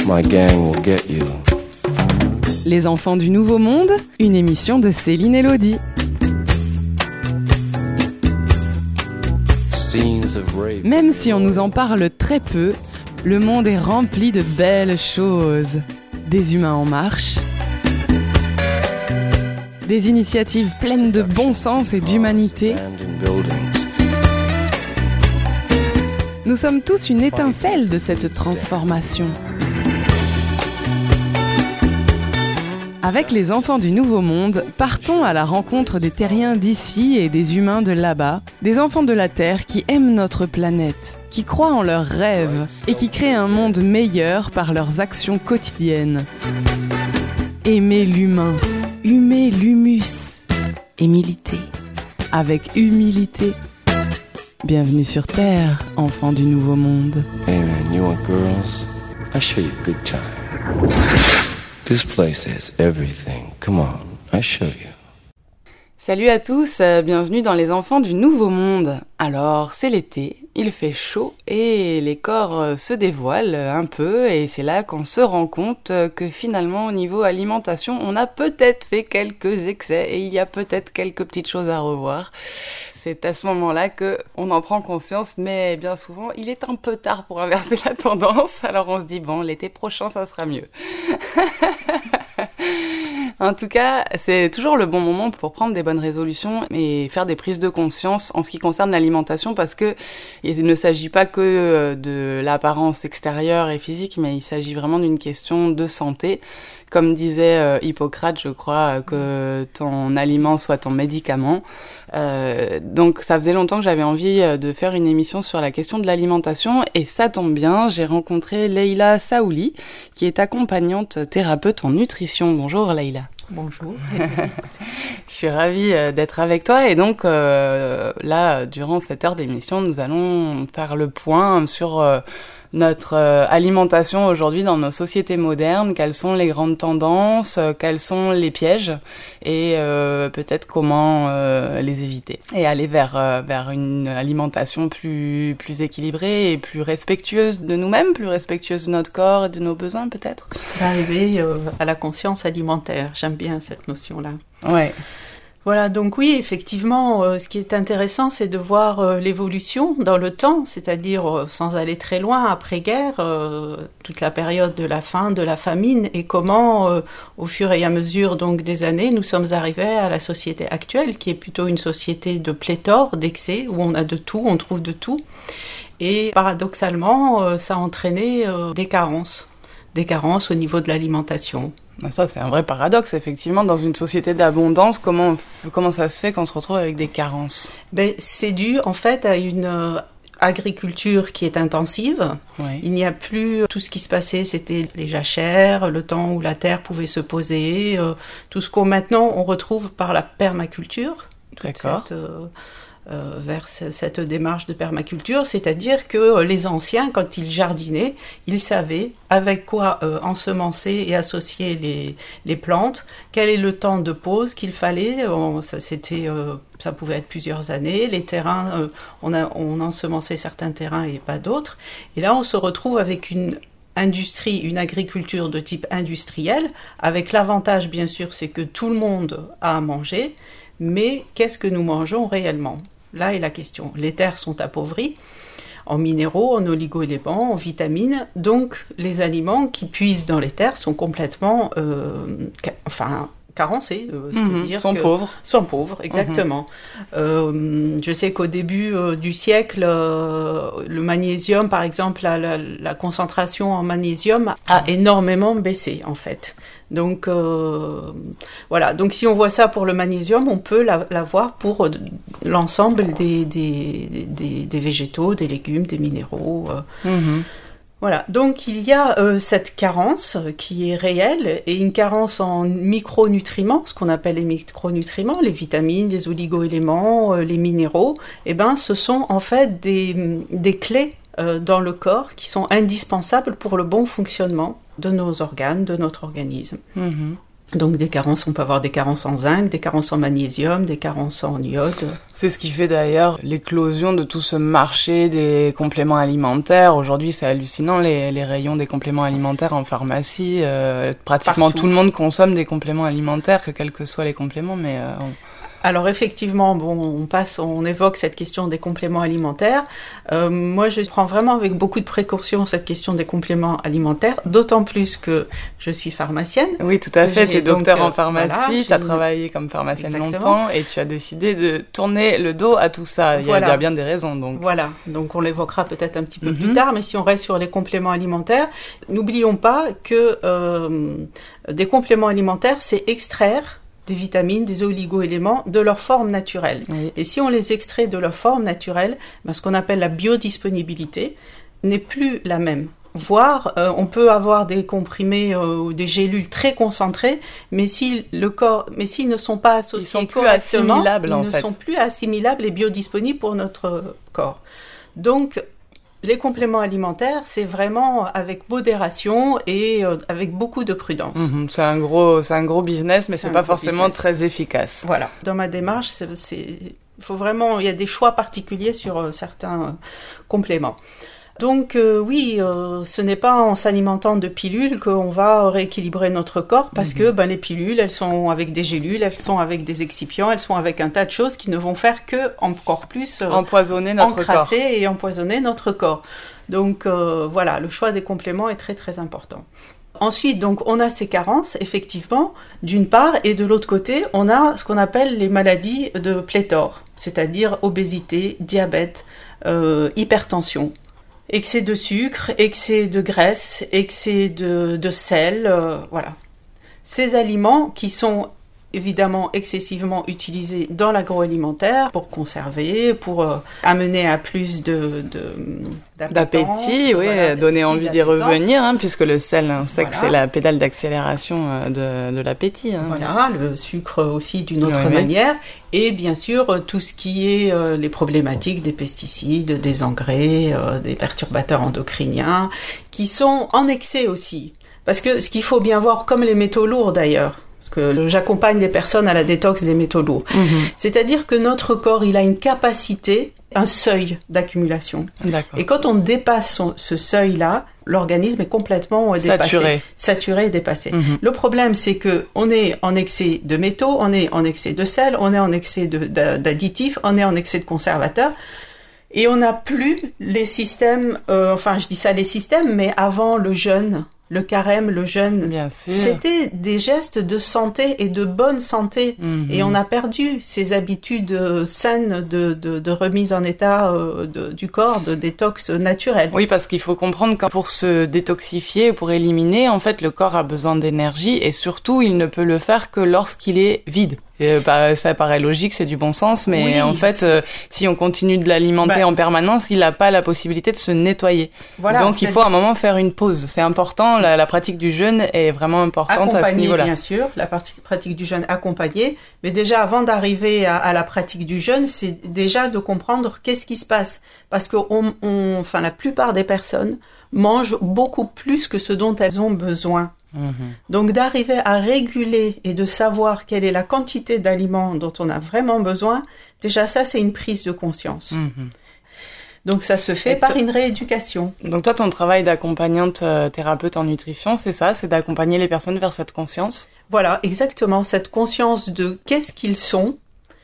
My gang will get you. Les enfants du Nouveau Monde, une émission de Céline Elodie. Même si on nous en parle très peu, le monde est rempli de belles choses. Des humains en marche, des initiatives pleines de bon sens et d'humanité. Nous sommes tous une étincelle de cette transformation. Avec les enfants du Nouveau Monde, partons à la rencontre des terriens d'ici et des humains de là-bas, des enfants de la Terre qui aiment notre planète, qui croient en leurs rêves et qui créent un monde meilleur par leurs actions quotidiennes. Aimer l'humain, humer l'humus et militer avec humilité. Bienvenue sur Terre, enfants du Nouveau Monde. Hey man, you want girls? I'll show you a good time. This place has everything. Come on, I'll show you. Salut à tous, bienvenue dans les enfants du Nouveau Monde. Alors, c'est l'été, il fait chaud et les corps se dévoilent un peu et c'est là qu'on se rend compte que finalement au niveau alimentation, on a peut-être fait quelques excès et il y a peut-être quelques petites choses à revoir. C'est à ce moment-là qu'on en prend conscience, mais bien souvent, il est un peu tard pour inverser la tendance. Alors on se dit, bon, l'été prochain, ça sera mieux. En tout cas, c'est toujours le bon moment pour prendre des bonnes résolutions et faire des prises de conscience en ce qui concerne l'alimentation parce que il ne s'agit pas que de l'apparence extérieure et physique, mais il s'agit vraiment d'une question de santé. Comme disait Hippocrate, je crois, que ton aliment soit ton médicament. Donc ça faisait longtemps que j'avais envie de faire une émission sur la question de l'alimentation et ça tombe bien, j'ai rencontré Leïla Saouli qui est accompagnante thérapeute en nutrition. Bonjour Leïla. Bonjour. Je suis ravie d'être avec toi et donc là, durant cette heure d'émission, nous allons faire le point sur notre alimentation aujourd'hui dans nos sociétés modernes, quelles sont les grandes tendances, quels sont les pièges et peut-être comment les éviter et aller vers une alimentation plus équilibrée et plus respectueuse de nous-mêmes, plus respectueuse de notre corps et de nos besoins peut-être. Arriver à la conscience alimentaire, j'aime bien cette notion-là. Ouais. Voilà, donc oui, effectivement, ce qui est intéressant, c'est de voir l'évolution dans le temps, c'est-à-dire sans aller très loin, après-guerre, toute la période de la faim, de la famine, et comment, au fur et à mesure donc des années, nous sommes arrivés à la société actuelle, qui est plutôt une société de pléthore, d'excès, où on a de tout, on trouve de tout. Et paradoxalement, ça a entraîné des carences au niveau de l'alimentation. Ça, c'est un vrai paradoxe, effectivement. Dans une société d'abondance, comment ça se fait qu'on se retrouve avec des carences ? C'est dû, en fait, à une agriculture qui est intensive. Oui. Il n'y a plus tout ce qui se passait, c'était les jachères, le temps où la terre pouvait se poser, tout ce qu'on maintenant on retrouve par la permaculture. D'accord. Vers cette démarche de permaculture, c'est-à-dire que les anciens, quand ils jardinaient, ils savaient avec quoi ensemencer et associer les plantes, quel est le temps de pause qu'il fallait, ça pouvait être plusieurs années, les terrains, on ensemençait certains terrains et pas d'autres, et là on se retrouve avec une agriculture de type industriel, avec l'avantage bien sûr c'est que tout le monde a à manger, mais qu'est-ce que nous mangeons réellement ? Là est la question. Les terres sont appauvries en minéraux, en oligo-éléments, en vitamines. Donc, les aliments qui puisent dans les terres sont complètement carencés. C'est-à-dire sont pauvres, exactement. Je sais qu'au début du siècle, le magnésium, par exemple, la concentration en magnésium a énormément baissé, en fait. Donc, voilà. Donc, si on voit ça pour le magnésium, on peut l'avoir pour l'ensemble des végétaux, des légumes, des minéraux. Voilà, donc il y a cette carence qui est réelle et une carence en micronutriments, ce qu'on appelle les micronutriments, les vitamines, les oligo-éléments, les minéraux, ce sont en fait des clés dans le corps qui sont indispensables pour le bon fonctionnement de nos organes, de notre organisme. Donc des carences, on peut avoir des carences en zinc, des carences en magnésium, des carences en iode. C'est ce qui fait d'ailleurs l'éclosion de tout ce marché des compléments alimentaires. Aujourd'hui, c'est hallucinant, les rayons des compléments alimentaires en pharmacie. Pratiquement Partout. tout le monde consomme des compléments alimentaires, quels que soient les compléments, mais... Alors effectivement, on évoque cette question des compléments alimentaires. Moi, je prends vraiment avec beaucoup de précaution cette question des compléments alimentaires, d'autant plus que je suis pharmacienne. Oui, tout à fait. Tu es docteur en pharmacie, voilà, tu as travaillé comme pharmacienne Exactement. longtemps et tu as décidé de tourner le dos à tout ça. Il y a bien des raisons. Donc. Voilà, donc on l'évoquera peut-être un petit peu plus tard, mais si on reste sur les compléments alimentaires, n'oublions pas que des compléments alimentaires, c'est extraire des vitamines, des oligo-éléments de leur forme naturelle. Oui. Et si on les extrait de leur forme naturelle, ce qu'on appelle la biodisponibilité n'est plus la même. Voire, on peut avoir des comprimés ou des gélules très concentrées, mais s'ils ne sont pas associés correctement, ils ne sont plus assimilables et biodisponibles pour notre corps. Donc, les compléments alimentaires, c'est vraiment avec modération et avec beaucoup de prudence. C'est un gros business, mais c'est pas forcément très efficace. Voilà. Dans ma démarche, il y a des choix particuliers sur certains compléments. Donc oui, ce n'est pas en s'alimentant de pilules qu'on va rééquilibrer notre corps parce que les pilules, elles sont avec des gélules, elles sont avec des excipients, elles sont avec un tas de choses qui ne vont faire que encore plus empoisonner notre corps et empoisonner notre corps. Donc voilà, le choix des compléments est très très important. Ensuite, donc, on a ces carences, effectivement, d'une part, et de l'autre côté, on a ce qu'on appelle les maladies de pléthore, c'est-à-dire obésité, diabète, hypertension. Excès de sucre, excès de graisse, excès de sel, voilà. Ces aliments qui sont évidemment excessivement utilisés dans l'agroalimentaire pour conserver, pour amener à plus d'appétit, oui, donner envie d'y revenir, puisque le sel, on sait que c'est la pédale d'accélération de l'appétit. Voilà, le sucre aussi d'une autre manière. Et bien sûr, tout ce qui est les problématiques des pesticides, des engrais, des perturbateurs endocriniens, qui sont en excès aussi. Parce que ce qu'il faut bien voir, comme les métaux lourds d'ailleurs, parce que j'accompagne les personnes à la détox des métaux lourds. C'est-à-dire que notre corps, il a une capacité, un seuil d'accumulation. D'accord. Et quand on dépasse ce seuil-là, l'organisme est complètement dépassé. Saturé et dépassé. Le problème, c'est que on est en excès de métaux, on est en excès de sel, on est en excès d'additifs, on est en excès de conservateurs. Et on n'a plus les systèmes, je dis ça les systèmes, mais avant le jeûne, le carême, le jeûne, c'était des gestes de santé et de bonne santé. Et on a perdu ces habitudes saines de remise en état du corps, de détox naturel. Oui, parce qu'il faut comprendre que pour se détoxifier, pour éliminer, en fait, le corps a besoin d'énergie et surtout, il ne peut le faire que lorsqu'il est vide. Ça paraît logique, c'est du bon sens, mais en fait, si on continue de l'alimenter en permanence, il n'a pas la possibilité de se nettoyer. Voilà, donc il faut à un moment faire une pause. C'est important, la pratique du jeûne est vraiment importante à ce niveau-là. Bien sûr, la pratique du jeûne accompagnée, mais déjà avant d'arriver à la pratique du jeûne, c'est déjà de comprendre qu'est-ce qui se passe. Parce que la plupart des personnes mangent beaucoup plus que ce dont elles ont besoin. Donc d'arriver à réguler et de savoir quelle est la quantité d'aliments dont on a vraiment besoin, déjà ça c'est une prise de conscience. Donc ça se fait par une rééducation. Donc toi ton travail d'accompagnante thérapeute en nutrition, c'est ça, c'est d'accompagner les personnes vers cette conscience ? Voilà, exactement, cette conscience de qu'est-ce qu'ils sont,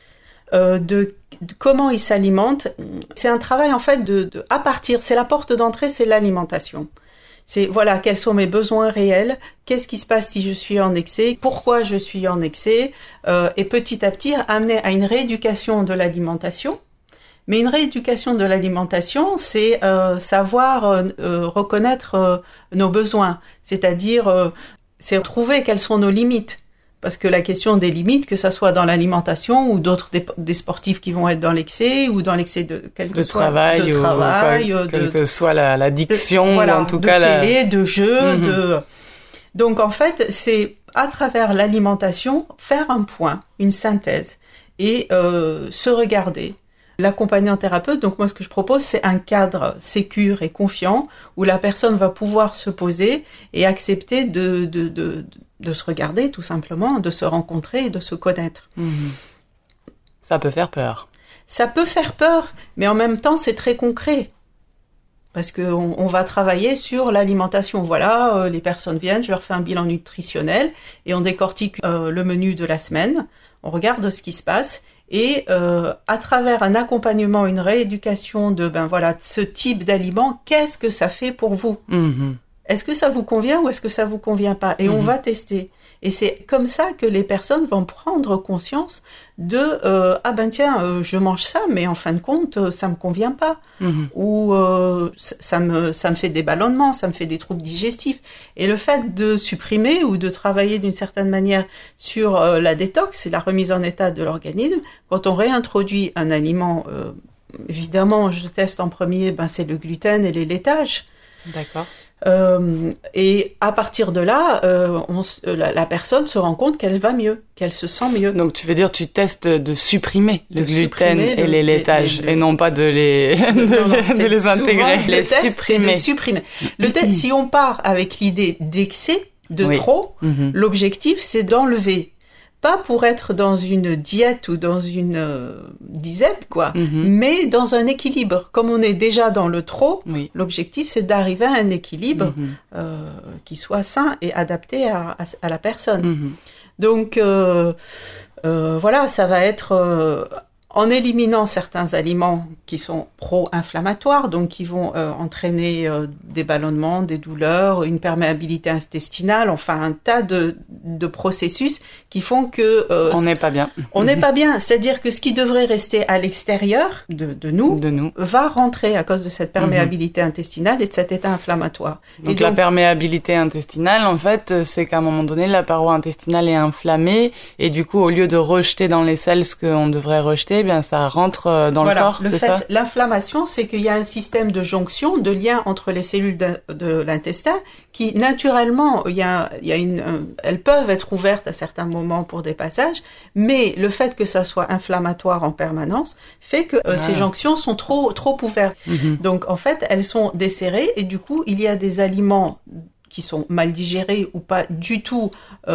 de comment ils s'alimentent. C'est un travail en fait c'est la porte d'entrée, c'est l'alimentation. C'est voilà, quels sont mes besoins réels, qu'est-ce qui se passe si je suis en excès, pourquoi je suis en excès, et petit à petit amener à une rééducation de l'alimentation. Mais une rééducation de l'alimentation, c'est savoir reconnaître nos besoins, c'est-à-dire c'est trouver quelles sont nos limites. Parce que la question des limites, que ça soit dans l'alimentation ou d'autres des sportifs qui vont être dans l'excès ou dans l'excès de quel que soit l'addiction, voilà, ou en tout cas télé, de jeu, Donc en fait, c'est à travers l'alimentation faire un point, une synthèse et se regarder. L'accompagnant thérapeute, donc moi ce que je propose, c'est un cadre sécure et confiant où la personne va pouvoir se poser et accepter de se regarder tout simplement, de se rencontrer et de se connaître. Ça peut faire peur. Ça peut faire peur, mais en même temps, c'est très concret. Parce qu'on va travailler sur l'alimentation. Voilà, les personnes viennent, je leur fais un bilan nutritionnel et on décortique le menu de la semaine. On regarde ce qui se passe et à travers un accompagnement, une rééducation de ce type d'aliment, qu'est-ce que ça fait pour vous ? Est-ce que ça vous convient ou est-ce que ça vous convient pas ? Et on va tester. Et c'est comme ça que les personnes vont prendre conscience de je mange ça, mais en fin de compte, ça me convient pas. Ou ça me fait des ballonnements, ça me fait des troubles digestifs. Et le fait de supprimer ou de travailler d'une certaine manière sur la détox et la remise en état de l'organisme, quand on réintroduit un aliment, évidemment, je teste en premier, c'est le gluten et les laitages. D'accord. Et à partir de là, la personne se rend compte qu'elle va mieux, qu'elle se sent mieux. Donc tu veux dire tu testes de supprimer le gluten et les laitages et non pas de les intégrer, les supprimer. C'est de supprimer. Le test, si on part avec l'idée d'excès, de trop, l'objectif c'est d'enlever. Pas pour être dans une diète ou dans une disette, mais dans un équilibre. Comme on est déjà dans le trop, l'objectif, c'est d'arriver à un équilibre qui soit sain et adapté à la personne. Donc, voilà, ça va être... en éliminant certains aliments qui sont pro-inflammatoires, donc qui vont entraîner des ballonnements, des douleurs, une perméabilité intestinale, enfin un tas de processus qui font que... on n'est pas bien. On n'est pas bien, c'est-à-dire que ce qui devrait rester à l'extérieur de nous va rentrer à cause de cette perméabilité intestinale et de cet état inflammatoire. Donc la perméabilité intestinale, en fait, c'est qu'à un moment donné, la paroi intestinale est inflammée et du coup, au lieu de rejeter dans les selles ce qu'on devrait rejeter, bien ça rentre dans le corps, c'est ça ? L'inflammation, c'est qu'il y a un système de jonction, de lien entre les cellules de l'intestin qui, naturellement, elles peuvent être ouvertes à certains moments pour des passages, mais le fait que ça soit inflammatoire en permanence fait que ces jonctions sont trop ouvertes. Donc, en fait, elles sont desserrées et du coup, il y a des aliments qui sont mal digérés ou pas du tout,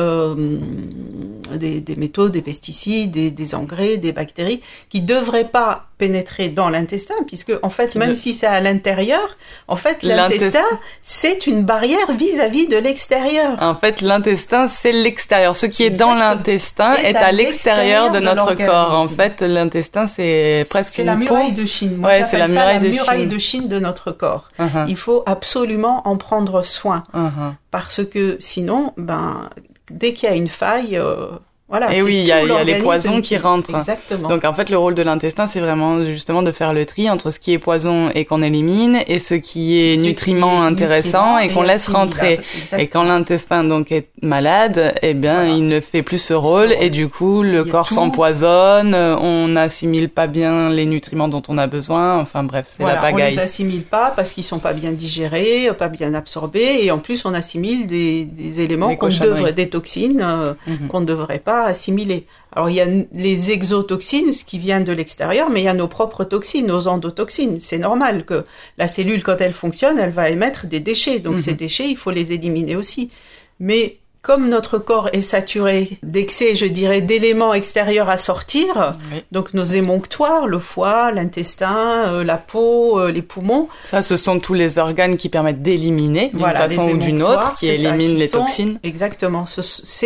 des métaux, des pesticides, des engrais, des bactéries, qui devraient pas pénétrer dans l'intestin, puisque en fait, même si c'est à l'intérieur, en fait, l'intestin, c'est une barrière vis-à-vis de l'extérieur. En fait, l'intestin, c'est l'extérieur. Ce qui est dans l'intestin est à l'extérieur de notre corps. En fait, l'intestin, c'est presque c'est la muraille de Chine. Moi, c'est la muraille de Chine de notre corps. Il faut absolument en prendre soin. Parce que sinon, dès qu'il y a une faille, voilà. Et oui, il y a les poisons qui rentrent. Exactement. Donc en fait, le rôle de l'intestin, c'est vraiment justement de faire le tri entre ce qui est poison et qu'on élimine et ce qui est nutriment intéressant et qu'on laisse rentrer. Exactement. Et quand l'intestin donc est malade, il ne fait plus ce rôle et du coup le corps s'empoisonne, on n'assimile pas bien les nutriments dont on a besoin. Enfin bref, c'est la pagaille. On les assimile pas parce qu'ils sont pas bien digérés, pas bien absorbés et en plus on assimile des éléments des toxines qu'on ne devrait pas assimiler. Alors il y a les exotoxines, ce qui vient de l'extérieur, mais il y a nos propres toxines, nos endotoxines. C'est normal que la cellule, quand elle fonctionne, elle va émettre des déchets. Donc ces déchets, il faut les éliminer aussi. Mais comme notre corps est saturé d'excès, je dirais, d'éléments extérieurs à sortir, donc nos émonctoires, le foie, l'intestin, la peau, les poumons. Ça, ce sont tous les organes qui permettent d'éliminer d'une façon ou d'une autre, qui éliminent les toxines. Exactement. Ce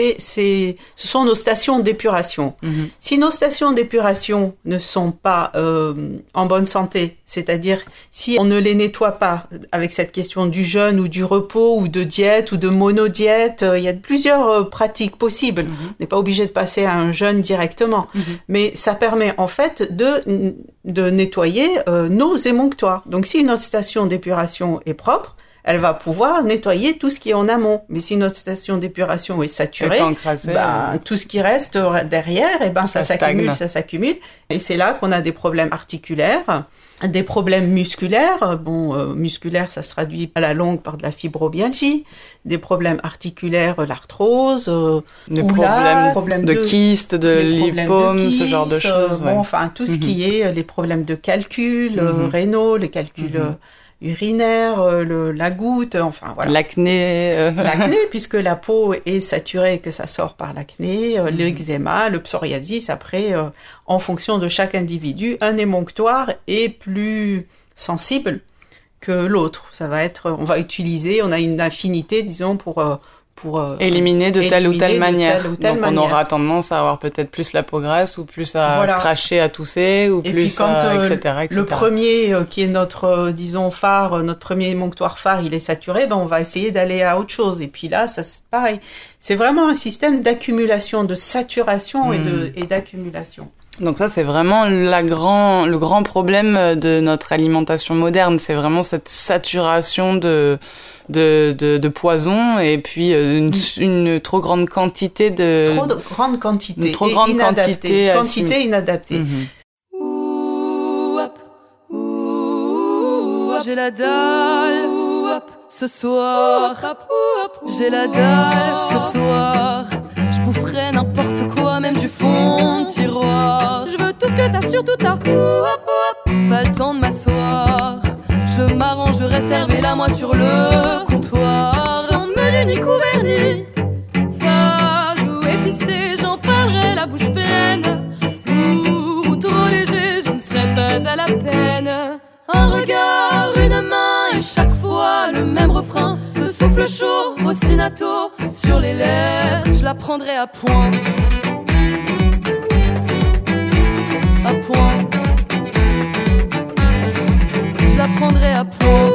sont nos stations d'épuration. Si nos stations d'épuration ne sont pas en bonne santé, c'est-à-dire si on ne les nettoie pas avec cette question du jeûne ou du repos ou de diète ou de monodiète, il y a plusieurs pratiques possibles. On n'est pas obligé de passer à un jeûne directement. Mais ça permet en fait de nettoyer nos émonctoires. Donc si notre station d'épuration est propre, elle va pouvoir nettoyer tout ce qui est en amont. Mais si notre station d'épuration est saturée, tout ce qui reste derrière, ça s'accumule. Et c'est là qu'on a des problèmes articulaires, des problèmes musculaires. Musculaire, ça se traduit à la longue par de la fibromyalgie, des problèmes articulaires, l'arthrose, des problèmes de kystes, de lipomes, ce genre de choses. Tout ce qui est les problèmes de calcul rénaux, les calculs urinaire, la goutte, enfin voilà. L'acné. L'acné, puisque la peau est saturée et que ça sort par l'acné, l'eczéma, le psoriasis. Après, en fonction de chaque individu, un émonctoire est plus sensible que l'autre. Ça va être, on va utiliser, on a une affinité, disons, pour éliminer de telle ou telle manière. Donc on aura tendance à avoir peut-être plus la peau grasse ou plus à cracher, à tousser ou et plus puis quand, etc., etc. Le premier qui est notre disons phare, notre premier émonctoire phare, il est saturé, on va essayer d'aller à autre chose. Et puis là, ça c'est pareil. C'est vraiment un système d'accumulation, de saturation et d'accumulation. Donc ça, c'est vraiment le grand problème de notre alimentation moderne. C'est vraiment cette saturation de poison et puis une trop grande quantité de... Trop grande quantité. Une trop grande quantité. Quantité inadaptée. J'ai la dalle ce soir. J'ai la dalle ce soir. Je boufferai n'importe quoi, même du fond de tiroir. Je veux tout ce que t'as, surtout t'as. Pas le temps de m'asseoir. Je m'arrangerai, servez-la moi sur le comptoir. Sans menu ni couvert ni fade ou épicé, j'en parlerai la bouche pleine. Lourd ou trop léger, je ne serai pas à la peine. Un regard, une main et chaque fois le même refrain. Ce souffle chaud, ostinato sur les lèvres, je la prendrai à point. À point. Je la prendrai à point.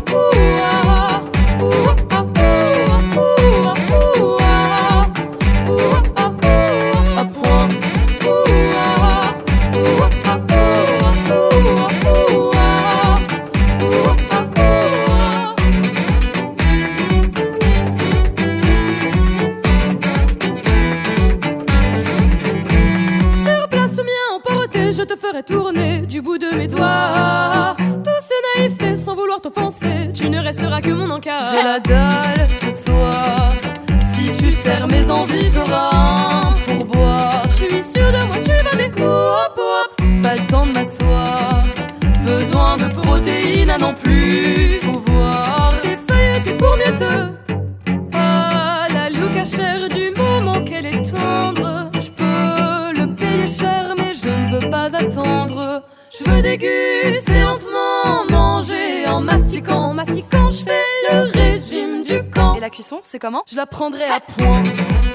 Je te ferai tourner du bout de mes doigts. Douce naïveté sans vouloir t'offenser, tu ne resteras que mon encart. J'ai la dalle ce soir. Si tu serres mes envies, t'auras un pourboire. Je suis sûre de moi, tu vas découper. Pas le temps de m'asseoir. Besoin de protéines à n'en plus pouvoir. Tes feuilles étaient pour mieux te. Ah, la louca chère du moment qu'elle est tendre. Je peux le payer cher, mais je ne veux pas attendre. Je veux déguster lentement, manger en mastiquant. En mastiquant, je fais le régime du camp. Et la cuisson, c'est comment? Je la prendrai à point.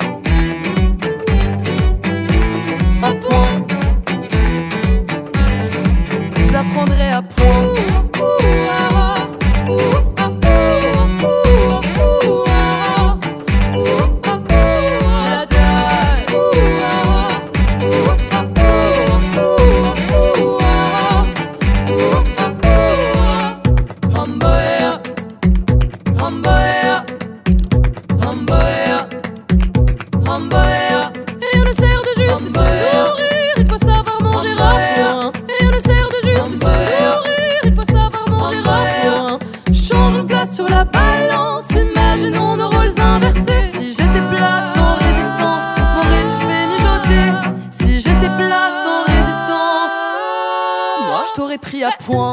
À point. Je la prendrai à point. Sur la balance, imaginons nos rôles inversés. Si j'étais plat sans résistance, m'aurais-tu fait mijoter? Si j'étais plat sans résistance, moi je t'aurais pris à point.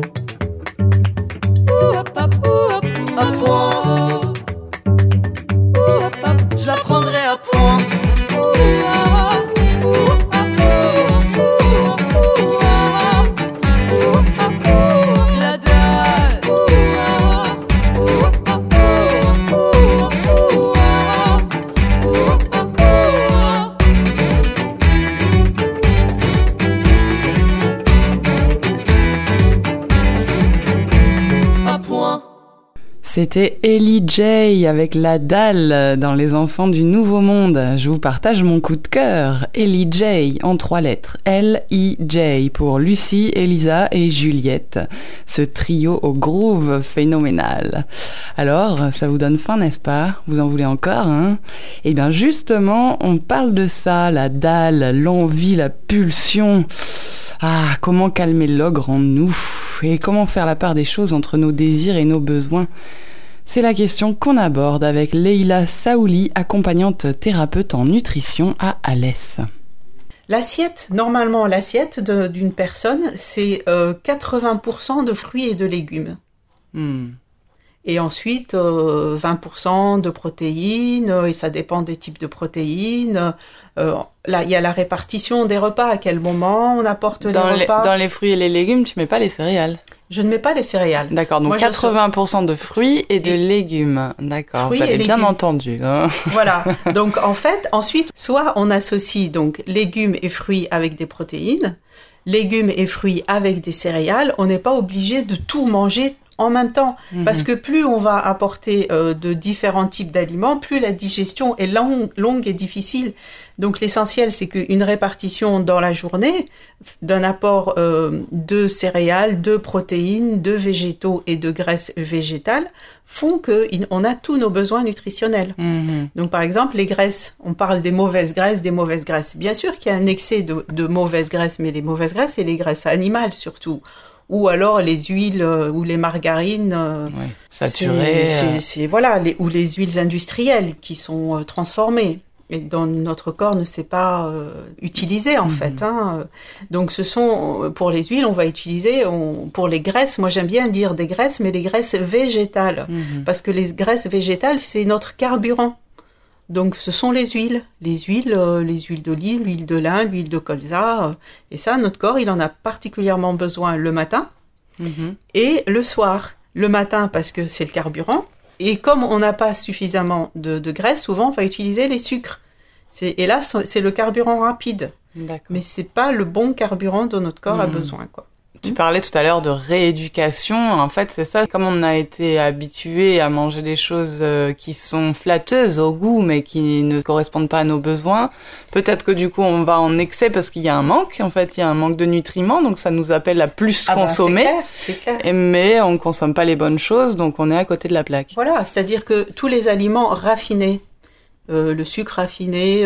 À point. Je la prendrai à point. C'était Ellie J avec La Dalle dans Les Enfants du Nouveau Monde. Je vous partage mon coup de cœur. Ellie J en 3 lettres. L-I-J pour Lucie, Elisa et Juliette. Ce trio au groove phénoménal. Alors, ça vous donne faim, n'est-ce pas? Vous en voulez encore, hein? Eh bien, justement, on parle de ça, la dalle, l'envie, la pulsion. Ah, comment calmer l'ogre en nous? Et comment faire la part des choses entre nos désirs et nos besoins? C'est la question qu'on aborde avec Leïla Saouli, accompagnante thérapeute en nutrition à Alès. L'assiette, d'une personne, c'est 80% de fruits et de légumes. Et ensuite, 20% de protéines, et ça dépend des types de protéines. Là, il y a la répartition des repas, à quel moment on apporte les repas. Dans les fruits et les légumes, tu mets pas les céréales? Je ne mets pas les céréales. D'accord, donc 80% de fruits et de légumes. D'accord, vous avez bien entendu. Hein. Voilà, donc en fait, ensuite, soit on associe donc légumes et fruits avec des protéines, légumes et fruits avec des céréales, on n'est pas obligé de tout manger en même temps, parce que plus on va apporter de différents types d'aliments, plus la digestion est longue et difficile. Donc l'essentiel, c'est qu'une répartition dans la journée d'un apport de céréales, de protéines, de végétaux et de graisses végétales font qu'on a tous nos besoins nutritionnels. Donc par exemple, les graisses, on parle des mauvaises graisses. Bien sûr qu'il y a un excès de mauvaises graisses, mais les mauvaises graisses, c'est les graisses animales surtout. Ou alors les huiles ou les margarines saturées, ou les huiles industrielles qui sont transformées et dont notre corps ne sait pas utiliser en fait. Donc ce sont pour les huiles, on va utiliser pour les graisses. Moi j'aime bien dire des graisses, mais les graisses végétales parce que les graisses végétales c'est notre carburant. Donc, ce sont les huiles d'olive, l'huile de lin, l'huile de colza. Et ça, notre corps, il en a particulièrement besoin le matin et le soir. Le matin, parce que c'est le carburant. Et comme on n'a pas suffisamment de graisse, souvent, on va utiliser les sucres. Et là, c'est le carburant rapide. D'accord. Mais c'est pas le bon carburant dont notre corps a besoin, quoi. Tu parlais tout à l'heure de rééducation. En fait, c'est ça. Comme on a été habitué à manger des choses qui sont flatteuses au goût, mais qui ne correspondent pas à nos besoins, peut-être que du coup, on va en excès parce qu'il y a un manque. En fait, il y a un manque de nutriments, donc ça nous appelle à plus consommer. C'est clair. Mais on consomme pas les bonnes choses, donc on est à côté de la plaque. Voilà, c'est-à-dire que tous les aliments raffinés, le sucre raffiné,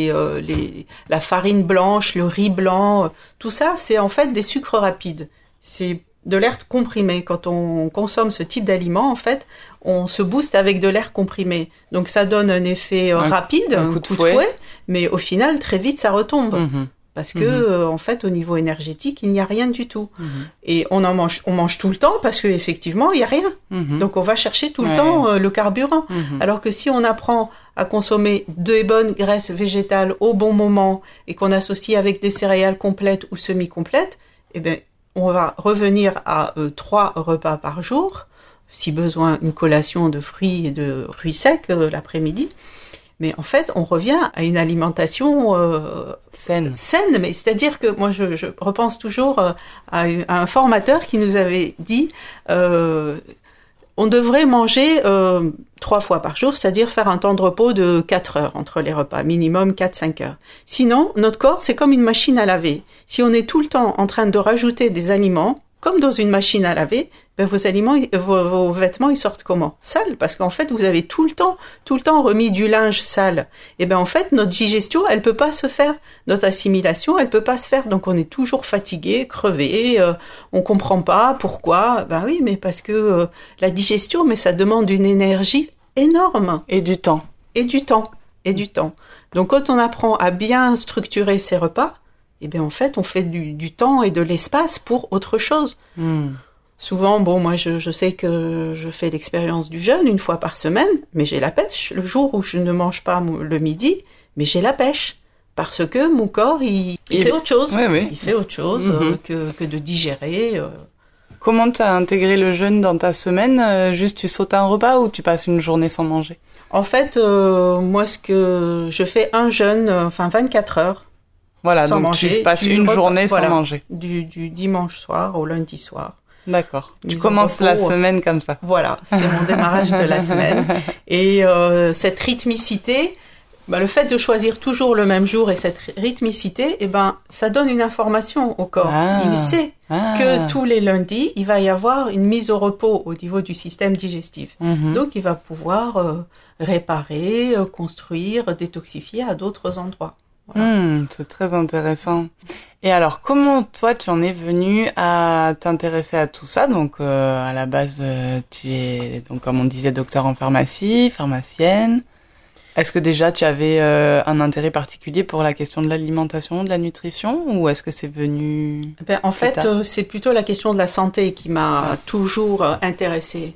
la farine blanche, le riz blanc, tout ça, c'est en fait des sucres rapides. C'est de l'air comprimé. Quand on consomme ce type d'aliments, en fait, on se booste avec de l'air comprimé. Donc ça donne un effet rapide, un coup de fouet, mais au final, très vite, ça retombe. Parce que, en fait, au niveau énergétique, il n'y a rien du tout. Et on mange tout le temps parce qu'effectivement, il n'y a rien. Donc, on va chercher tout le temps le carburant. Alors que si on apprend à consommer de bonnes graisses végétales au bon moment et qu'on associe avec des céréales complètes ou semi-complètes, eh bien, on va revenir à 3 repas par jour. Si besoin, une collation de fruits et de fruits secs l'après-midi. Mais en fait, on revient à une alimentation saine. Mais c'est-à-dire que moi, je repense toujours à un formateur qui nous avait dit on devrait manger 3 fois par jour, c'est-à-dire faire un temps de repos de 4 heures entre les repas, minimum 4-5 heures. Sinon, notre corps, c'est comme une machine à laver. Si on est tout le temps en train de rajouter des aliments, comme dans une machine à laver, ben vos vêtements, ils sortent comment? Sales, parce qu'en fait, vous avez tout le temps remis du linge sale. Et ben en fait, notre digestion, elle peut pas se faire. Notre assimilation, elle peut pas se faire. Donc on est toujours fatigué, crevé, on comprend pas pourquoi. Ben oui, mais parce que la digestion, mais ça demande une énergie énorme. Et du temps. Donc quand on apprend à bien structurer ses repas, eh bien en fait, on fait du temps et de l'espace pour autre chose. Souvent, moi je sais que je fais l'expérience du jeûne 1 fois par semaine, mais j'ai la pêche. Le jour où je ne mange pas le midi, mais j'ai la pêche. Parce que mon corps, il fait autre chose. Oui. Il fait autre chose que de digérer. Comment tu as intégré le jeûne dans ta semaine? Juste tu sautes un repas ou tu passes une journée sans manger? En fait, moi je fais un jeûne, 24 heures. Voilà, sans donc manger. Tu passes une journée sans manger. Du dimanche soir au lundi soir. D'accord. Tu commences la semaine comme ça. Voilà, c'est mon démarrage de la semaine. Et cette rythmicité, le fait de choisir toujours le même jour et cette rythmicité, ça donne une information au corps. Il sait que tous les lundis, il va y avoir une mise au repos au niveau du système digestif. Donc, il va pouvoir réparer, construire, détoxifier à d'autres endroits. Voilà. C'est très intéressant. Et alors, comment toi, tu en es venu à t'intéresser à tout ça? Donc, à la base, tu es, donc, comme on disait, docteur en pharmacie, pharmacienne. Est-ce que déjà tu avais un intérêt particulier pour la question de l'alimentation, de la nutrition, ou est-ce que c'est venu En fait, c'est plutôt la question de la santé qui m'a toujours intéressée,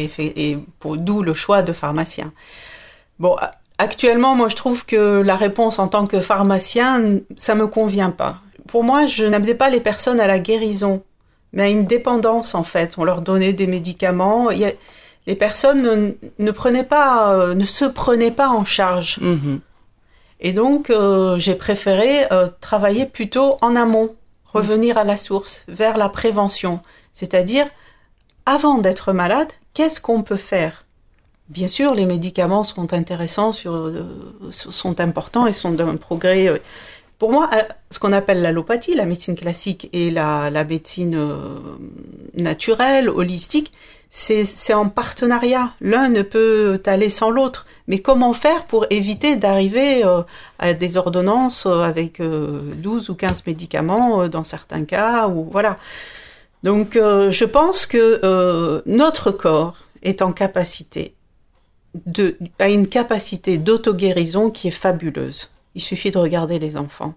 d'où le choix de pharmacien. Bon, actuellement, moi, je trouve que la réponse en tant que pharmacien, ça me convient pas. Pour moi, je n'amenais pas les personnes à la guérison, mais à une dépendance, en fait. On leur donnait des médicaments. Les personnes ne se prenaient pas en charge. Mm-hmm. Et donc, j'ai préféré travailler plutôt en amont, revenir à la source, vers la prévention. C'est-à-dire, avant d'être malade, qu'est-ce qu'on peut faire ? Bien sûr, les médicaments sont intéressants, sont importants et sont d'un progrès. Pour moi, ce qu'on appelle l'allopathie, la médecine classique et la médecine naturelle, holistique, c'est en partenariat. L'un ne peut aller sans l'autre. Mais comment faire pour éviter d'arriver à des ordonnances avec 12 ou 15 médicaments dans certains cas, ou voilà. Donc, je pense que notre corps est en capacité a une capacité d'auto-guérison qui est fabuleuse. Il suffit de regarder les enfants.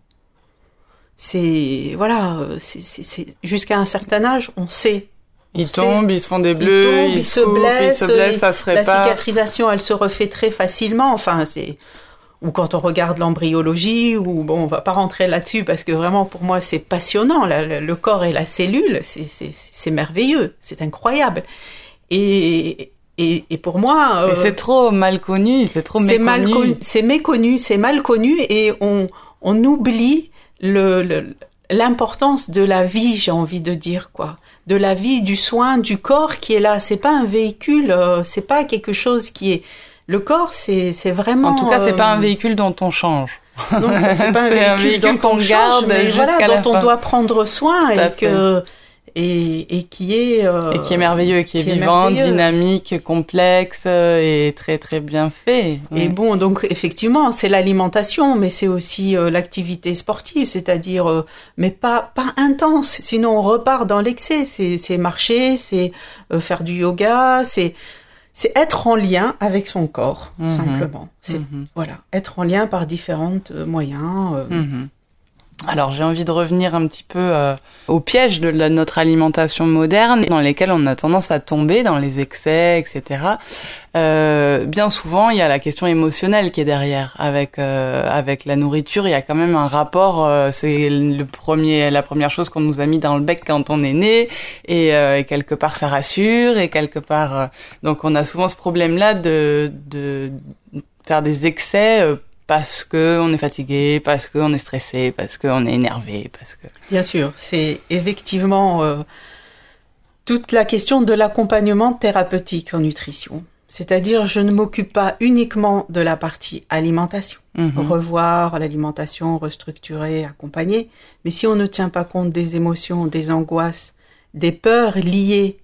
C'est jusqu'à un certain âge, on sait. Ils tombent, ils se font des bleus, ils se blessent, ça se répare. La cicatrisation, elle se refait très facilement. Enfin, ou quand on regarde l'embryologie, ou bon, on va pas rentrer là-dessus parce que vraiment pour moi c'est passionnant. Le corps et la cellule, c'est merveilleux, c'est incroyable. Et pour moi... Mais c'est trop mal connu, c'est trop méconnu. C'est méconnu, c'est mal connu, et on oublie l'importance de la vie, j'ai envie de dire, quoi. De la vie, du soin, du corps qui est là. C'est pas un véhicule, c'est pas quelque chose qui est... Le corps, c'est vraiment... En tout cas, c'est pas un véhicule dont on change. Donc, c'est pas un véhicule dont on garde, mais voilà, dont on doit prendre soin, et qui est merveilleux, et qui est vivant, dynamique, complexe et très très bien fait. Et bon, donc effectivement, c'est l'alimentation, mais c'est aussi l'activité sportive, c'est-à-dire mais pas intense, sinon on repart dans l'excès. C'est marcher, c'est faire du yoga, c'est être en lien avec son corps, simplement. C'est voilà, être en lien par différents moyens. Alors j'ai envie de revenir un petit peu au piège de notre alimentation moderne, dans lesquels on a tendance à tomber dans les excès, etc. Bien souvent, il y a la question émotionnelle qui est derrière. Avec la nourriture, il y a quand même un rapport. C'est la première chose qu'on nous a mis dans le bec quand on est né, et quelque part ça rassure, et quelque part donc on a souvent ce problème-là de faire des excès. Parce que on est fatigué, parce qu'on est stressé, parce qu'on est énervé, parce que... Bien sûr, c'est effectivement toute la question de l'accompagnement thérapeutique en nutrition. C'est-à-dire, je ne m'occupe pas uniquement de la partie alimentation, revoir l'alimentation, restructurer, accompagner, mais si on ne tient pas compte des émotions, des angoisses, des peurs liées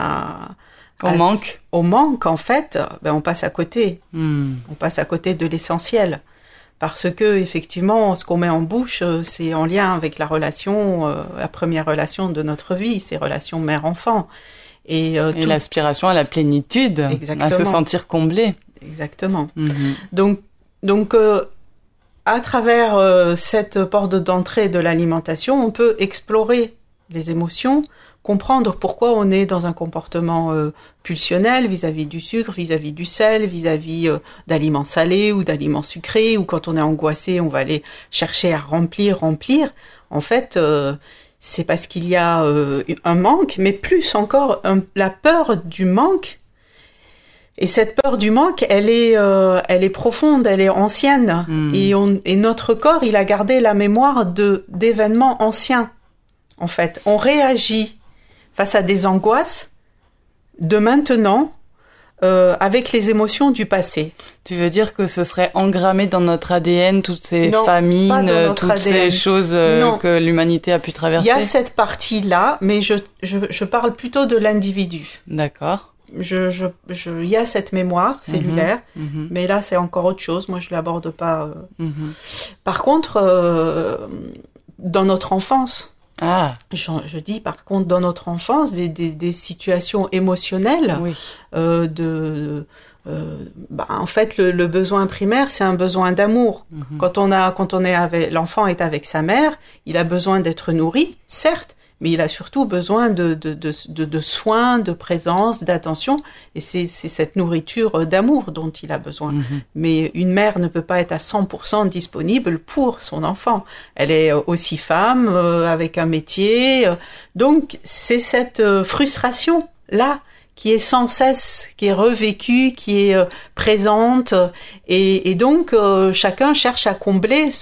au manque, en fait, on passe à côté. On passe à côté de l'essentiel. Parce que, effectivement, ce qu'on met en bouche, c'est en lien avec la première relation de notre vie, c'est relation mère-enfant. Et l'aspiration à la plénitude, à se sentir comblé. Exactement. Donc, à travers cette porte d'entrée de l'alimentation, on peut explorer les émotions, comprendre pourquoi on est dans un comportement pulsionnel vis-à-vis du sucre, vis-à-vis du sel, vis-à-vis d'aliments salés ou d'aliments sucrés, ou quand on est angoissé, on va aller chercher à remplir. En fait, c'est parce qu'il y a un manque, mais plus encore la peur du manque. Et cette peur du manque, elle est profonde, elle est ancienne. Et notre corps, il a gardé la mémoire d'événements anciens. En fait, on réagit face à des angoisses de maintenant avec les émotions du passé. Tu veux dire que ce serait engrammé dans notre ADN, toutes ces famines, toutes ces choses que l'humanité a pu traverser? Il y a cette partie-là, mais je parle plutôt de l'individu. D'accord. Il y a cette mémoire cellulaire, mais là c'est encore autre chose. Moi je l'aborde pas. Par contre, dans notre enfance, je dis par contre dans notre enfance des situations émotionnelles, en fait, le besoin primaire, c'est un besoin d'amour. Quand l'enfant est avec sa mère, il a besoin d'être nourri, certes, mais il a surtout besoin de soins, de présence, d'attention, et c'est cette nourriture d'amour dont il a besoin. Mais une mère ne peut pas être à 100% disponible pour son enfant. Elle est aussi femme, avec un métier, donc c'est cette frustration-là qui est sans cesse, qui est revécue, qui est présente, et donc chacun cherche à combler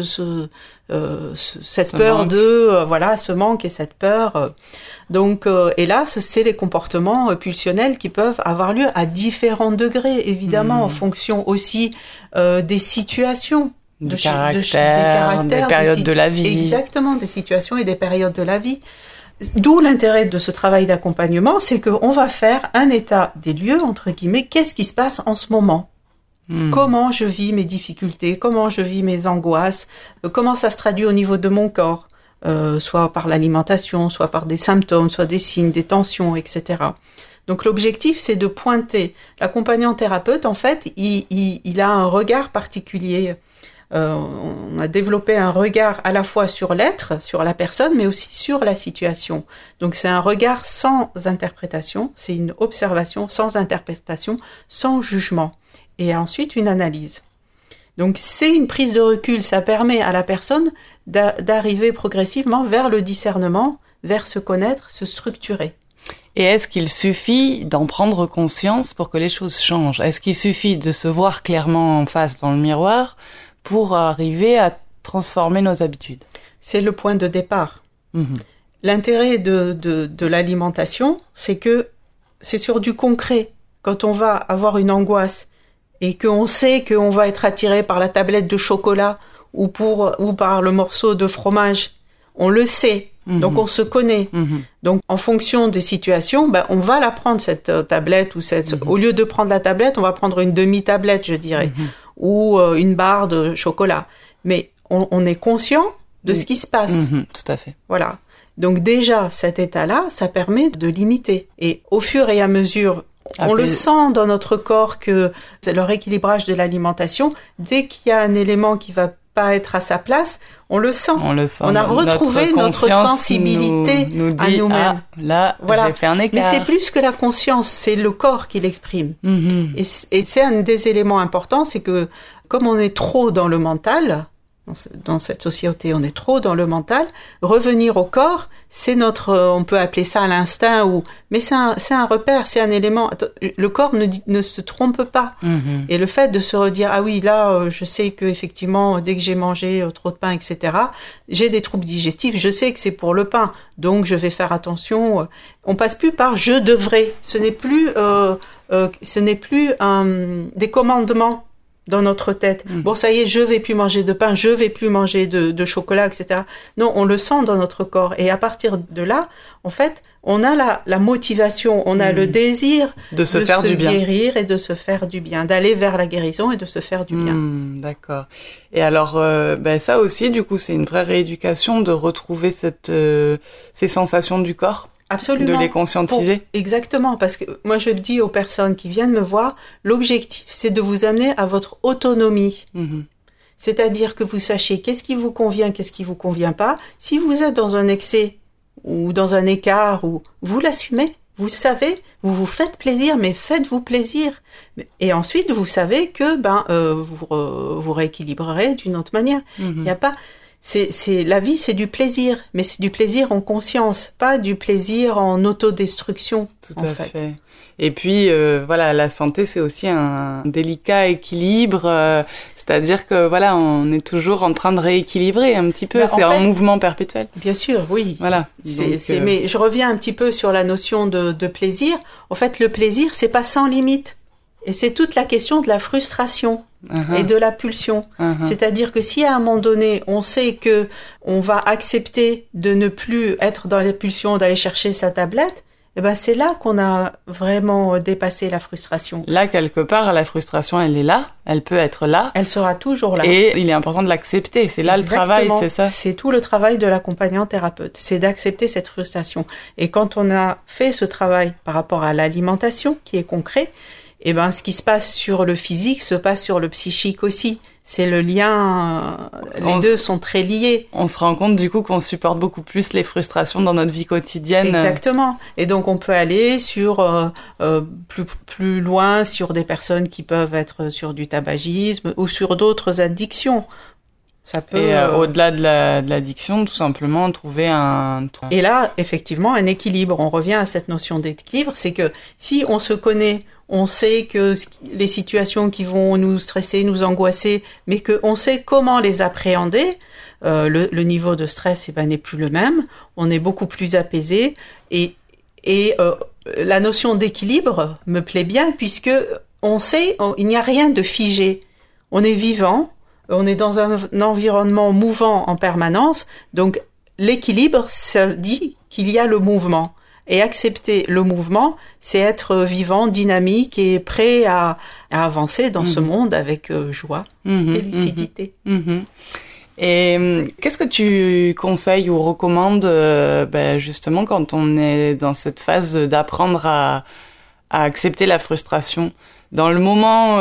cette peur manque. Ce manque et cette peur. Donc, et là, c'est les comportements pulsionnels qui peuvent avoir lieu à différents degrés, évidemment, en fonction aussi des situations. Des caractères, des périodes de la vie. Exactement, des situations et des périodes de la vie. D'où l'intérêt de ce travail d'accompagnement, c'est qu'on va faire un état des lieux, entre guillemets, qu'est-ce qui se passe en ce moment ? Comment je vis mes difficultés, comment je vis mes angoisses, comment ça se traduit au niveau de mon corps, soit par l'alimentation, soit par des symptômes, soit des signes, des tensions, etc. Donc l'objectif, c'est de pointer. L'accompagnant thérapeute, en fait, il a un regard particulier. On a développé un regard à la fois sur l'être, sur la personne, mais aussi sur la situation. Donc c'est un regard sans interprétation, c'est une observation sans interprétation, sans jugement. Et ensuite une analyse. Donc c'est une prise de recul, ça permet à la personne d'arriver progressivement vers le discernement, vers se connaître, se structurer. Et est-ce qu'il suffit d'en prendre conscience pour que les choses changent ? Est-ce qu'il suffit de se voir clairement en face dans le miroir pour arriver à transformer nos habitudes ? C'est le point de départ. L'intérêt de l'alimentation, c'est que c'est sur du concret. Quand on va avoir une angoisse et qu'on sait qu'on va être attiré par la tablette de chocolat ou par le morceau de fromage, on le sait. Donc on se connaît. Donc en fonction des situations, on va la prendre cette tablette ou au lieu de prendre la tablette, on va prendre une demi-tablette, je dirais, ou une barre de chocolat. Mais on est conscient de ce qui se passe. Tout à fait. Voilà. Donc déjà cet état-là, ça permet de limiter. Et au fur et à mesure, on le sent dans notre corps que c'est le rééquilibrage de l'alimentation. Dès qu'il y a un élément qui va pas être à sa place, on le sent. On a retrouvé notre sensibilité nous dit, à nous-mêmes. Là, j'ai fait un écart. Mais c'est plus que la conscience, c'est le corps qui l'exprime. Et c'est un des éléments importants, c'est que comme on est trop dans le mental, dans cette société, on est trop dans le mental, revenir au corps, c'est on peut appeler ça l'instinct, mais c'est un repère, c'est un élément. Le corps ne se trompe pas. Et le fait de se redire, ah oui, là, je sais que effectivement, dès que j'ai mangé trop de pain, etc., j'ai des troubles digestifs, je sais que c'est pour le pain, donc je vais faire attention. On passe plus par je devrais. Ce n'est plus des commandements dans notre tête. Bon, ça y est, je vais plus manger de pain, je vais plus manger de chocolat, etc. Non, on le sent dans notre corps. Et à partir de là, en fait, on a la motivation, on a le désir de se faire du bien, guérir et de se faire du bien, d'aller vers la guérison et de se faire du bien. D'accord. Et alors, ça aussi, du coup, c'est une vraie rééducation de retrouver ces sensations du corps. Absolument. De les conscientiser. Exactement, parce que moi je dis aux personnes qui viennent me voir, l'objectif c'est de vous amener à votre autonomie. C'est-à-dire que vous sachiez qu'est-ce qui vous convient, qu'est-ce qui vous convient pas. Si vous êtes dans un excès ou dans un écart, vous l'assumez, vous savez, vous vous faites plaisir, mais faites-vous plaisir. Et ensuite vous savez que vous rééquilibrerez d'une autre manière. Il n'y a pas... la vie, c'est du plaisir, mais c'est du plaisir en conscience, pas du plaisir en autodestruction. Tout à fait. Et puis, la santé, c'est aussi un délicat équilibre, c'est-à-dire que, on est toujours en train de rééquilibrer un petit peu, c'est un mouvement perpétuel. Bien sûr, oui. Voilà. Mais je reviens un petit peu sur la notion de plaisir. En fait, le plaisir, c'est pas sans limite. Et c'est toute la question de la frustration. Et de la pulsion. C'est-à-dire que si à un moment donné, on sait que on va accepter de ne plus être dans les pulsions, d'aller chercher sa tablette, c'est là qu'on a vraiment dépassé la frustration. Là, quelque part, la frustration, elle est là, elle peut être là. Elle sera toujours là. Et il est important de l'accepter, c'est là Exactement. Le travail, c'est ça. C'est tout le travail de l'accompagnant thérapeute, c'est d'accepter cette frustration. Et quand on a fait ce travail par rapport à l'alimentation, qui est concret, Et ben, ce qui se passe sur le physique se passe sur le psychique aussi. C'est le lien, les deux sont très liés. On se rend compte du coup qu'on supporte beaucoup plus les frustrations dans notre vie quotidienne. Exactement. Et donc on peut aller sur plus loin sur des personnes qui peuvent être sur du tabagisme ou sur d'autres addictions. Ça peut. Et au-delà de l'addiction, tout simplement trouver un. Et là, effectivement, un équilibre. On revient à cette notion d'équilibre, c'est que si on se connaît, on sait que les situations qui vont nous stresser, nous angoisser, mais qu'on sait comment les appréhender, le niveau de stress n'est plus le même. On est beaucoup plus apaisé et la notion d'équilibre me plaît bien puisque on sait il n'y a rien de figé. On est vivant. On est dans un environnement mouvant en permanence, donc l'équilibre, ça dit qu'il y a le mouvement. Et accepter le mouvement, c'est être vivant, dynamique et prêt à avancer dans ce monde avec joie et lucidité. Et qu'est-ce que tu conseilles ou recommandes justement quand on est dans cette phase d'apprendre à accepter la frustration ? Dans le moment,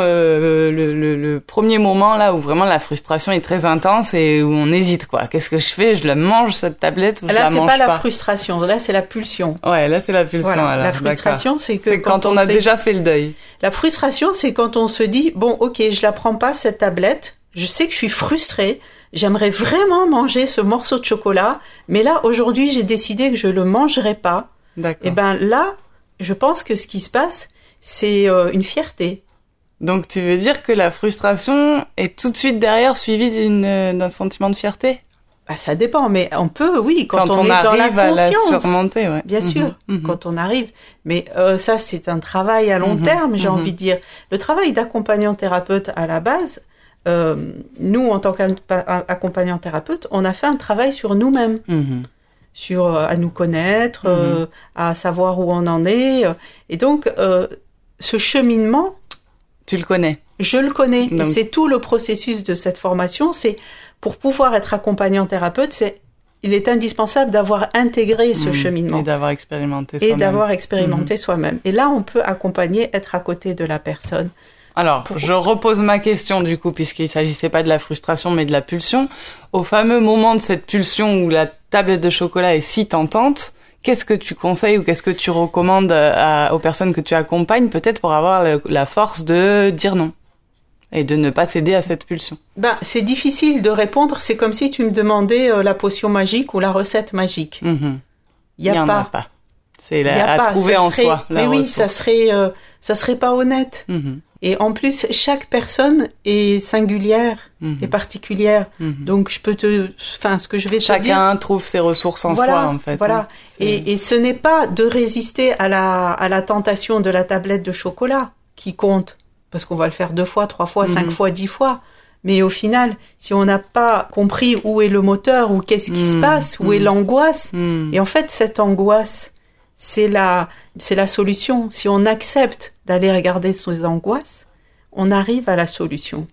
le premier moment là où vraiment la frustration est très intense et où on hésite quoi. Qu'est-ce que je fais ? Je la mange cette tablette ou je la mange pas ? Là, c'est pas la frustration. Là, c'est la pulsion. Ouais, là, c'est la pulsion. Voilà. Alors, la frustration, c'est que quand on a déjà fait le deuil. La frustration, c'est quand on se dit bon, ok, je la prends pas cette tablette. Je sais que je suis frustrée. J'aimerais vraiment manger ce morceau de chocolat, mais là, aujourd'hui, j'ai décidé que je le mangerai pas. D'accord. Et ben là, je pense que ce qui se passe, c'est une fierté. Donc, tu veux dire que la frustration est tout de suite derrière suivie d'un sentiment de fierté ? Ça dépend, mais on peut, oui, quand on est arrive dans la conscience. À la surmonter, ouais. Bien sûr, quand on arrive. Mais ça, c'est un travail à long terme, j'ai envie de dire. Le travail d'accompagnant thérapeute à la base, nous, en tant qu'accompagnant thérapeute, on a fait un travail sur nous-mêmes. Sur à nous connaître, à savoir où on en est. Et donc, ce cheminement... Tu le connais. Je le connais. Donc... Et c'est tout le processus de cette formation. C'est pour pouvoir être accompagnant thérapeute, il est indispensable d'avoir intégré ce cheminement. Et d'avoir expérimenté soi-même. Soi-même. Et là, on peut accompagner, être à côté de la personne. Alors, je repose ma question du coup, puisqu'il s'agissait pas de la frustration, mais de la pulsion. Au fameux moment de cette pulsion où la tablette de chocolat est si tentante, qu'est-ce que tu conseilles ou qu'est-ce que tu recommandes aux personnes que tu accompagnes, peut-être pour avoir la force de dire non et de ne pas céder à cette pulsion ? C'est difficile de répondre. C'est comme si tu me demandais la potion magique ou la recette magique. Il y en a pas. C'est à trouver en soi. Mais oui, ça serait pas honnête. Et en plus, chaque personne est singulière et particulière. Donc, ce que je vais te dire... Chacun trouve ses ressources en soi, en fait. Voilà. Et ce n'est pas de résister à la tentation de la tablette de chocolat qui compte. Parce qu'on va le faire 2 fois, 3 fois, 5 fois, 10 fois. Mais au final, si on n'a pas compris où est le moteur, ou qu'est-ce qui se passe, où est l'angoisse, et en fait, cette angoisse... c'est la solution. Si on accepte d'aller regarder ses angoisses, on arrive à la solution.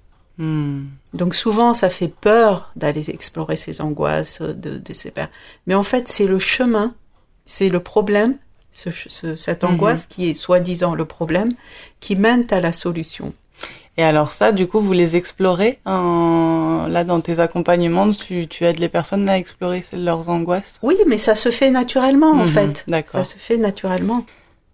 Donc souvent, ça fait peur d'aller explorer ses angoisses, de ses peurs. Mais en fait, c'est le chemin, c'est le problème, cette angoisse qui est soi-disant le problème, qui mène à la solution. Et alors ça, du coup, vous les explorez là dans tes accompagnements, tu aides les personnes à explorer leurs angoisses ? Oui, mais ça se fait naturellement en fait. D'accord. Ça se fait naturellement.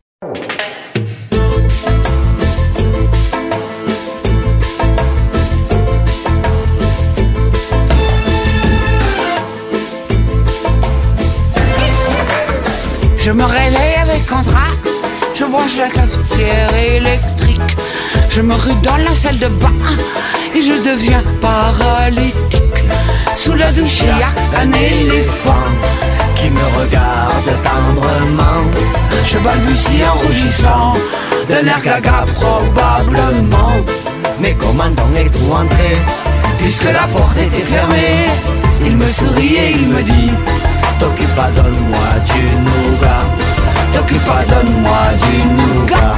Je me réveille avec contrat, je branche la cafetière électrique. Je me rue dans la salle de bain et je deviens paralytique. Sous la douche, il y a un éléphant qui me regarde tendrement. Je balbutie en rougissant, d'un air gaga probablement. Mais comment donc êtes-vous entré, puisque la porte était fermée? Il me sourit et il me dit: t'occupe pas, donne-moi du nougat. T'occupe pas, donne-moi du nougat.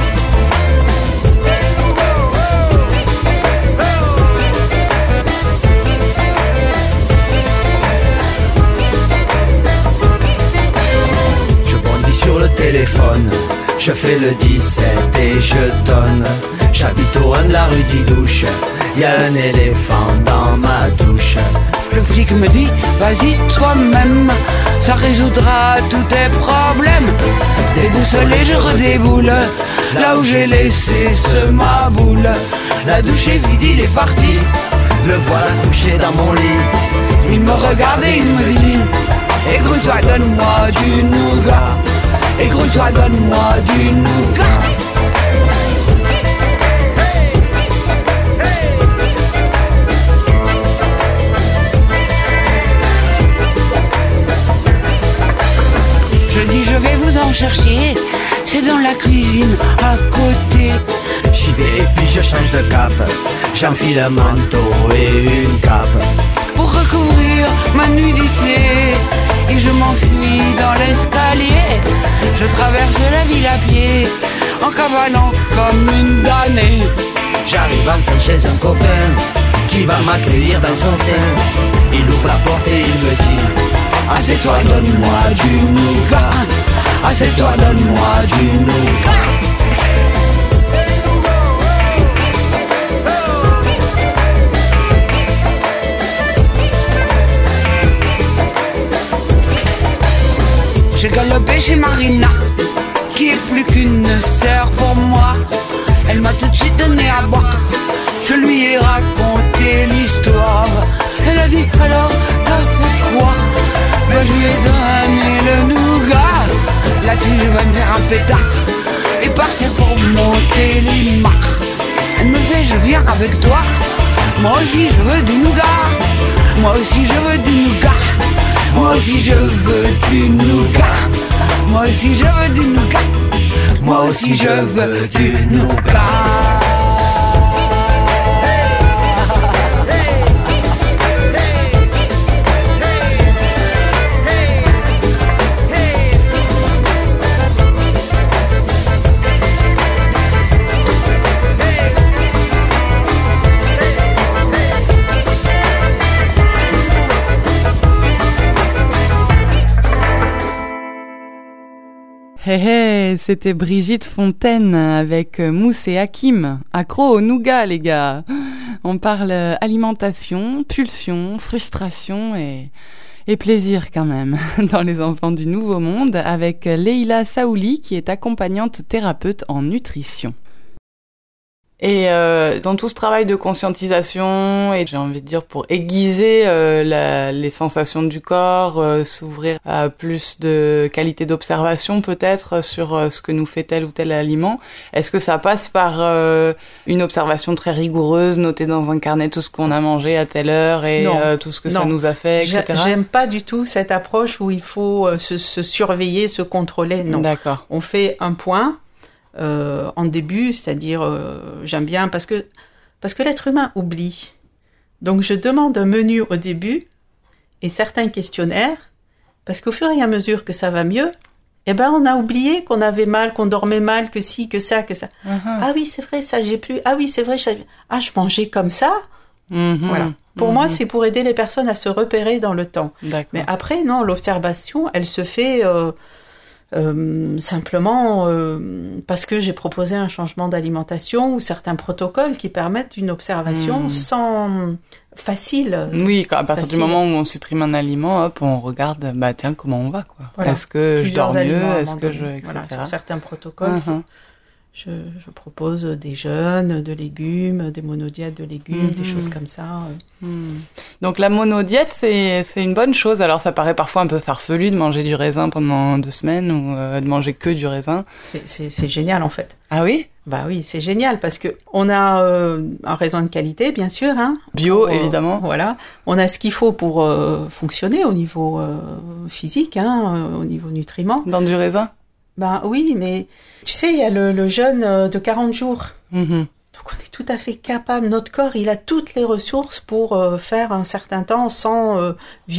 Je bondis sur le téléphone, Je fais le 17 et je tonne. J'habite au 1 de la rue d'Idouche. Y a un éléphant dans ma douche. Le flic me dit, vas-y toi-même, ça résoudra tous tes problèmes. Déboussolé, je redéboule, là où j'ai laissé ce ma boule. La douche est vide, il est parti. Le voilà couché dans mon lit. Il me regarde et il me dit, écoute-toi, donne-moi du nougat. Écoute-toi, donne-moi du nougat. Je dis je vais vous en chercher, c'est dans la cuisine à côté. J'y vais et puis je change de cap. J'enfile un manteau et une cape pour recouvrir ma nudité. Et je m'enfuis dans l'escalier. Je traverse la ville à pied, en cavalant comme une damnée. J'arrive enfin chez un copain qui va m'accueillir dans son sein. Il ouvre la porte et il me dit, assieds-toi, donne-moi du nougat. Assieds-toi, donne-moi du nougat. J'ai galopé chez Marina, qui est plus qu'une sœur pour moi. Elle m'a tout de suite donné à boire. Je lui ai raconté l'histoire. Elle a dit, alors, t'as fait quoi? Ben, je lui ai donné le nougat. Là-dessus, je vais me faire un pétard et partir pour monter les marches. Elle me fait, je viens avec toi. Moi aussi, je veux du nougat. Moi aussi, je veux du nougat. Moi aussi, je veux du nougat. Moi aussi, je veux du nougat. Moi aussi, je veux du nougat. Hé hé, c'était Brigitte Fontaine avec Mousse et Hakim. Accro au nougat, les gars. On parle alimentation, pulsion, frustration et plaisir quand même dans Les Enfants du Nouveau Monde avec Leïla Saouli qui est accompagnante thérapeute en nutrition. Et dans tout ce travail de conscientisation, et j'ai envie de dire pour aiguiser les sensations du corps, s'ouvrir à plus de qualité d'observation peut-être sur ce que nous fait tel ou tel aliment, est-ce que ça passe par une observation très rigoureuse, noter dans un carnet tout ce qu'on a mangé à telle heure et tout ce que ça nous a fait, etc. J'aime pas du tout cette approche où il faut se surveiller, se contrôler, non. D'accord. On fait un point en début, c'est-à-dire j'aime bien parce que l'être humain oublie. Donc je demande un menu au début et certains questionnaires parce qu'au fur et à mesure que ça va mieux, eh ben on a oublié qu'on avait mal, qu'on dormait mal, que ci, que ça, que ça. Ah oui, c'est vrai, ça j'ai plus. Ah oui, c'est vrai, je mangeais comme ça. Voilà. Pour moi, c'est pour aider les personnes à se repérer dans le temps. D'accord. Mais après, non, l'observation, elle se fait simplement parce que j'ai proposé un changement d'alimentation ou certains protocoles qui permettent une observation facile. Oui, à partir du moment où on supprime un aliment, hop, on regarde, bah tiens, comment on va, quoi. Voilà. Est-ce que Plusieurs je dors mieux, aliments est-ce que je, etc. Voilà, sur certains protocoles, je propose des jeûnes de légumes, des monodiètes de légumes, des choses comme ça. Donc la monodiète, c'est une bonne chose. Alors ça paraît parfois un peu farfelu de manger du raisin pendant 2 semaines ou de manger que du raisin. C'est génial en fait. Ah oui? Bah oui, c'est génial parce que on a un raisin de qualité, bien sûr, hein. Bio, évidemment. Voilà, on a ce qu'il faut pour fonctionner au niveau physique, hein, au niveau nutriments. Dans du raisin? Ben oui, mais tu sais, il y a le jeûne de 40 jours. Donc on est tout à fait capable, notre corps, il a toutes les ressources pour faire un certain temps sans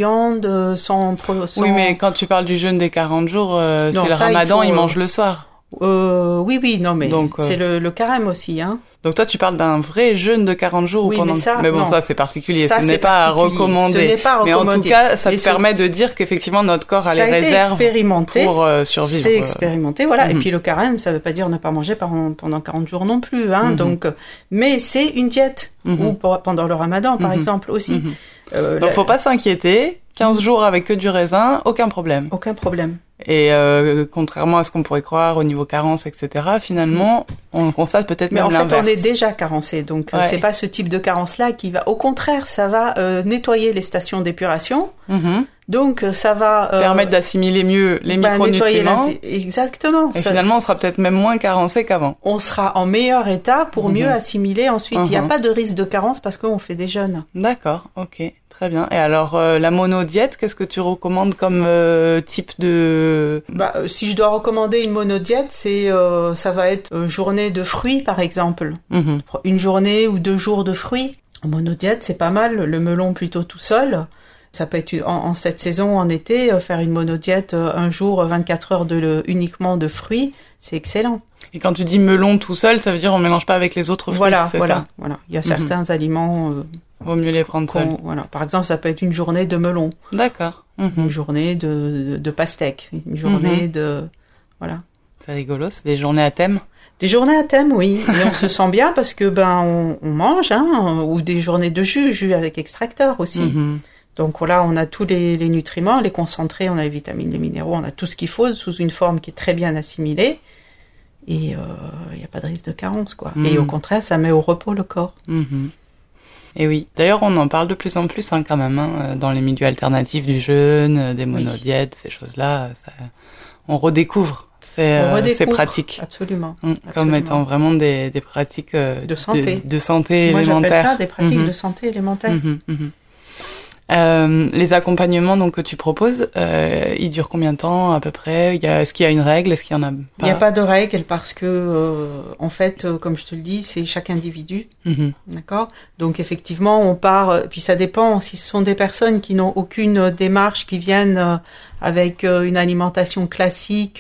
viande, sans... Oui, mais quand tu parles du jeûne des 40 jours, c'est le ramadan, il mange le soir. Oui, non, mais donc, c'est le carême aussi, hein. Donc toi, tu parles d'un vrai jeûne de 40 jours oui, ou pendant... mais bon, non. ça, c'est particulier. Ça, ce n'est pas à recommander. Ce n'est pas à recommander. Mais en tout cas, ça te permet de dire qu'effectivement, notre corps a les réserves pour survivre. C'est expérimenté, voilà. Et puis le carême, ça veut pas dire ne pas manger pendant 40 jours non plus, hein. Donc, mais c'est une diète. Ou pendant le ramadan, par exemple, aussi. Donc, faut pas s'inquiéter. 15 jours avec que du raisin, aucun problème. Aucun problème. Et contrairement à ce qu'on pourrait croire au niveau carence, etc., finalement, on constate peut-être même l'inverse. Mais en fait, on est déjà carencé, donc c'est pas ce type de carence-là qui va... Au contraire, ça va nettoyer les stations d'épuration, donc ça va... permettre d'assimiler mieux les micronutriments. Exactement. Et finalement, on sera peut-être même moins carencé qu'avant. On sera en meilleur état pour mieux assimiler ensuite. Il n'y a pas de risque de carence parce qu'on fait des jeûnes. D'accord, ok. Très bien. Et alors, la monodiète, qu'est-ce que tu recommandes comme type de... Si je dois recommander une monodiète, ça va être journée de fruits, par exemple. Une journée ou 2 jours de fruits. En monodiète, c'est pas mal. Le melon plutôt tout seul. Ça peut être en cette saison, en été, faire une monodiète un jour, 24 heures uniquement de fruits. C'est excellent. Et quand tu dis melon tout seul, ça veut dire on mélange pas avec les autres fruits, voilà. Ça Il y a certains aliments... Vaut mieux les prendre seuls. Voilà. Par exemple, ça peut être une journée de melon. D'accord. Une journée de pastèque. Une journée de... Voilà. C'est rigolo, c'est des journées à thème. Des journées à thème, oui. Et on se sent bien parce que on mange, hein, ou des journées de jus avec extracteur aussi. Donc voilà, on a tous les nutriments, les concentrés, on a les vitamines, les minéraux, on a tout ce qu'il faut sous une forme qui est très bien assimilée. Et il n'y a pas de risque de carence, quoi. Et au contraire, ça met au repos le corps. Et oui. D'ailleurs, on en parle de plus en plus, hein, quand même, hein, dans les milieux alternatifs du jeûne, des monodiètes, ces choses-là. On redécouvre ces pratiques. Absolument. Comme étant vraiment des pratiques de santé. De santé élémentaire. Moi, j'appelle ça des pratiques de santé élémentaire. Les accompagnements donc que tu proposes, ils durent combien de temps à peu près? Est-ce qu'il y a une règle? Est-ce qu'il y en a pas? Il n'y a pas de règle parce que en fait, comme je te le dis, c'est chaque individu, d'accord. Donc effectivement, on part. Puis ça dépend si ce sont des personnes qui n'ont aucune démarche, qui viennent avec une alimentation classique,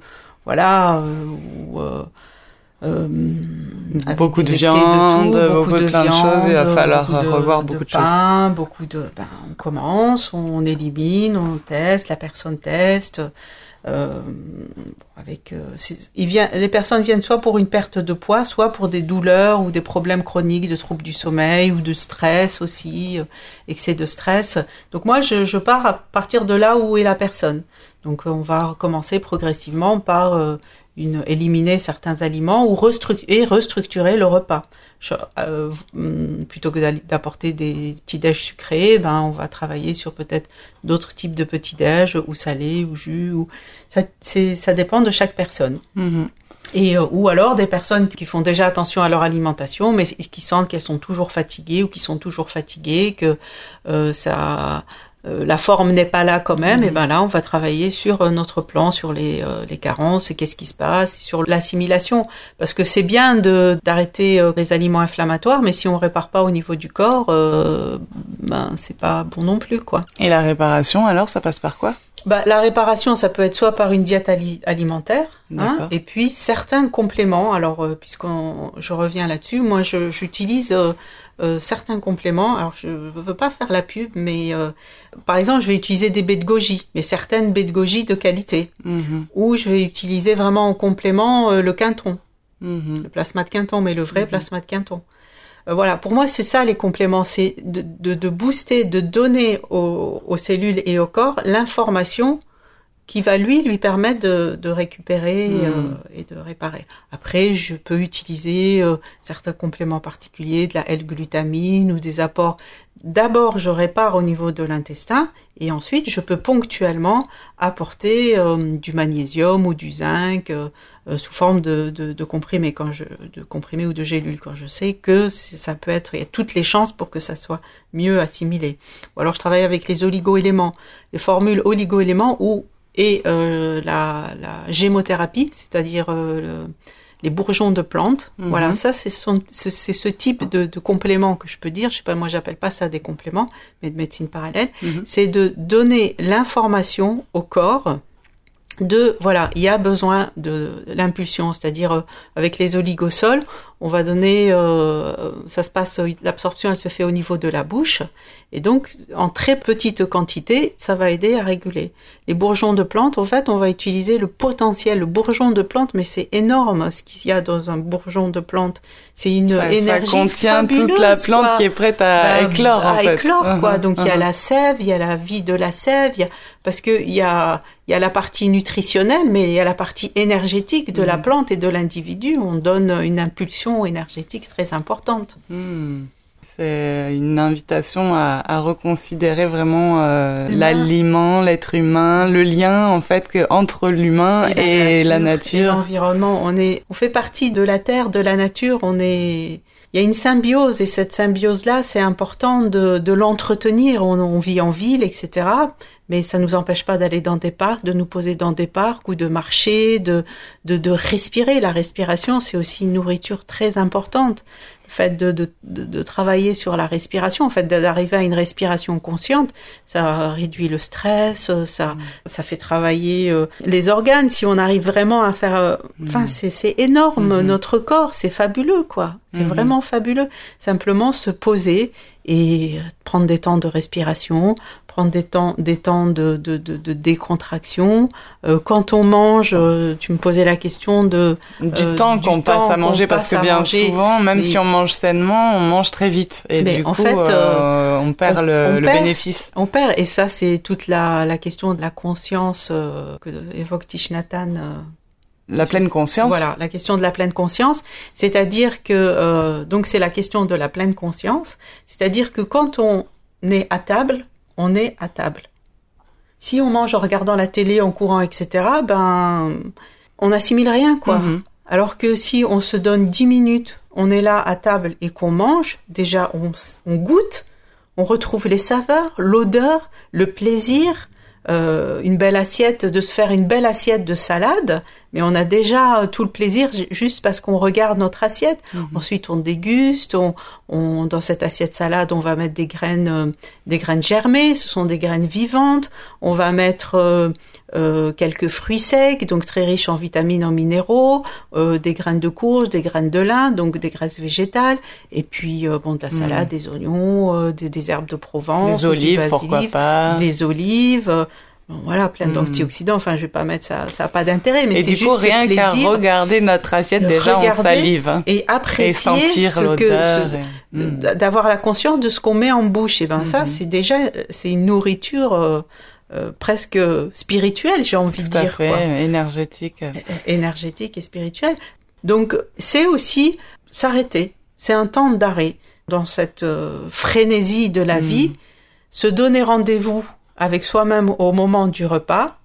beaucoup de viande, beaucoup de plein de choses, il va falloir revoir beaucoup de choses. On commence, on élimine, on teste, la personne teste. Les personnes viennent soit pour une perte de poids, soit pour des douleurs ou des problèmes chroniques, de troubles du sommeil ou de stress aussi, excès de stress. Donc moi, je pars à partir de là où est la personne. Donc on va commencer progressivement par éliminer certains aliments ou restructurer le repas. Plutôt que d'apporter des petits-déj sucrés, on va travailler sur peut-être d'autres types de petits-déj, ou salés, ou jus, ça dépend de chaque personne. Et ou alors des personnes qui font déjà attention à leur alimentation, mais qui sentent qu'elles sont toujours fatiguées ou qui sont toujours fatiguées, que la forme n'est pas là quand même, et là on va travailler sur notre plan, sur les carences, et qu'est-ce qui se passe, sur l'assimilation, parce que c'est bien d'arrêter les aliments inflammatoires, mais si on répare pas au niveau du corps, c'est pas bon non plus, quoi. Et la réparation, alors, ça passe par quoi? La réparation, ça peut être soit par une diète alimentaire, et puis certains compléments. Alors, je reviens là-dessus, moi j'utilise certains compléments. Alors, je veux pas faire la pub, mais par exemple, je vais utiliser des baies de goji, mais certaines baies de goji de qualité, ou je vais utiliser vraiment en complément le quinton, le plasma de quinton, mais le vrai plasma de quinton. Voilà, pour moi, c'est ça les compléments, c'est de booster, de donner aux cellules et au corps l'information qui va lui permettre de récupérer et de réparer. Après, je peux utiliser certains compléments particuliers, de la L-glutamine ou des apports. D'abord, je répare au niveau de l'intestin et ensuite, je peux ponctuellement apporter du magnésium ou du zinc sous forme de comprimés, de comprimés ou de gélules, quand je sais que ça peut être, il y a toutes les chances pour que ça soit mieux assimilé. Ou alors, je travaille avec les oligo-éléments, les formules oligo-éléments et la gémothérapie, c'est-à-dire les bourgeons de plantes. Voilà, ça c'est ce type de complément que je peux dire. Je sais pas, moi j'appelle pas ça des compléments, mais de médecine parallèle. C'est de donner l'information au corps il y a besoin de l'impulsion, c'est-à-dire avec les oligosols, on va donner, l'absorption elle se fait au niveau de la bouche, et donc en très petite quantité, ça va aider à réguler. Les bourgeons de plantes, en fait, on va utiliser le potentiel, le bourgeon de plante, mais c'est énorme ce qu'il y a dans un bourgeon de plante. C'est une énergie ça contient fabuleuse, toute la plante quoi. qui est prête à éclore, en fait. À éclore, quoi. Donc il y a la sève, il y a la vie de la sève, parce que il y a la partie nutritionnelle, mais il y a la partie énergétique de la plante et de l'individu. On donne une impulsion énergétique très importante. C'est une invitation à reconsidérer vraiment l'aliment, l'être humain, le lien en fait entre l'humain et la nature. Et l'environnement. On fait partie de la terre, de la nature. Il y a une symbiose, et cette symbiose-là, c'est important de l'entretenir. On vit en ville, etc. Mais ça nous empêche pas d'aller dans des parcs, de nous poser dans des parcs ou de marcher, de respirer. La respiration, c'est aussi une nourriture très importante. Le fait de travailler sur la respiration, en fait, d'arriver à une respiration consciente, ça réduit le stress, ça fait travailler les organes. Si on arrive vraiment à faire, c'est énorme. Notre corps, c'est fabuleux, quoi. C'est vraiment fabuleux. Simplement se poser et prendre des temps de respiration, prendre des temps de décontraction. Quand on mange, tu me posais la question du temps qu'on passe à manger, parce que bien souvent, même si on mange sainement, on mange très vite. Et du coup, on perd le bénéfice. On perd, et ça, c'est toute la question de la conscience que évoque Thich Nhat Hanh. La pleine conscience. Voilà, la question de la pleine conscience, c'est-à-dire que donc c'est la question de la pleine conscience, c'est-à-dire que quand on est à table, on est à table. Si on mange en regardant la télé, en courant, etc., on n'assimile rien, quoi. Alors que si on se donne 10 minutes, on est là à table et qu'on mange, déjà on goûte, on retrouve les saveurs, l'odeur, le plaisir. Une belle assiette, de se faire une belle assiette de salade, mais on a déjà tout le plaisir juste parce qu'on regarde notre assiette. Ensuite, on déguste, dans cette assiette salade, on va mettre des graines germées, ce sont des graines vivantes. On va mettre quelques fruits secs, donc très riches en vitamines, en minéraux, des graines de courge, des graines de lin, donc des graisses végétales, et puis de la salade, des oignons, des herbes de Provence, des olives, pourquoi pas, des olives. Voilà, plein d'antioxydants. Enfin, je vais pas mettre ça n'a pas d'intérêt, mais c'est juste le plaisir. Et du coup, rien qu'à regarder notre assiette, déjà, on salive. Et apprécier et sentir l'odeur. D'avoir la conscience de ce qu'on met en bouche. Et ça, c'est une nourriture presque spirituelle, j'ai envie de dire. Tout à fait, énergétique. Énergétique et spirituelle. Donc, c'est aussi s'arrêter. C'est un temps d'arrêt dans cette frénésie de la vie. Se donner rendez-vous avec soi-même au moment du repas,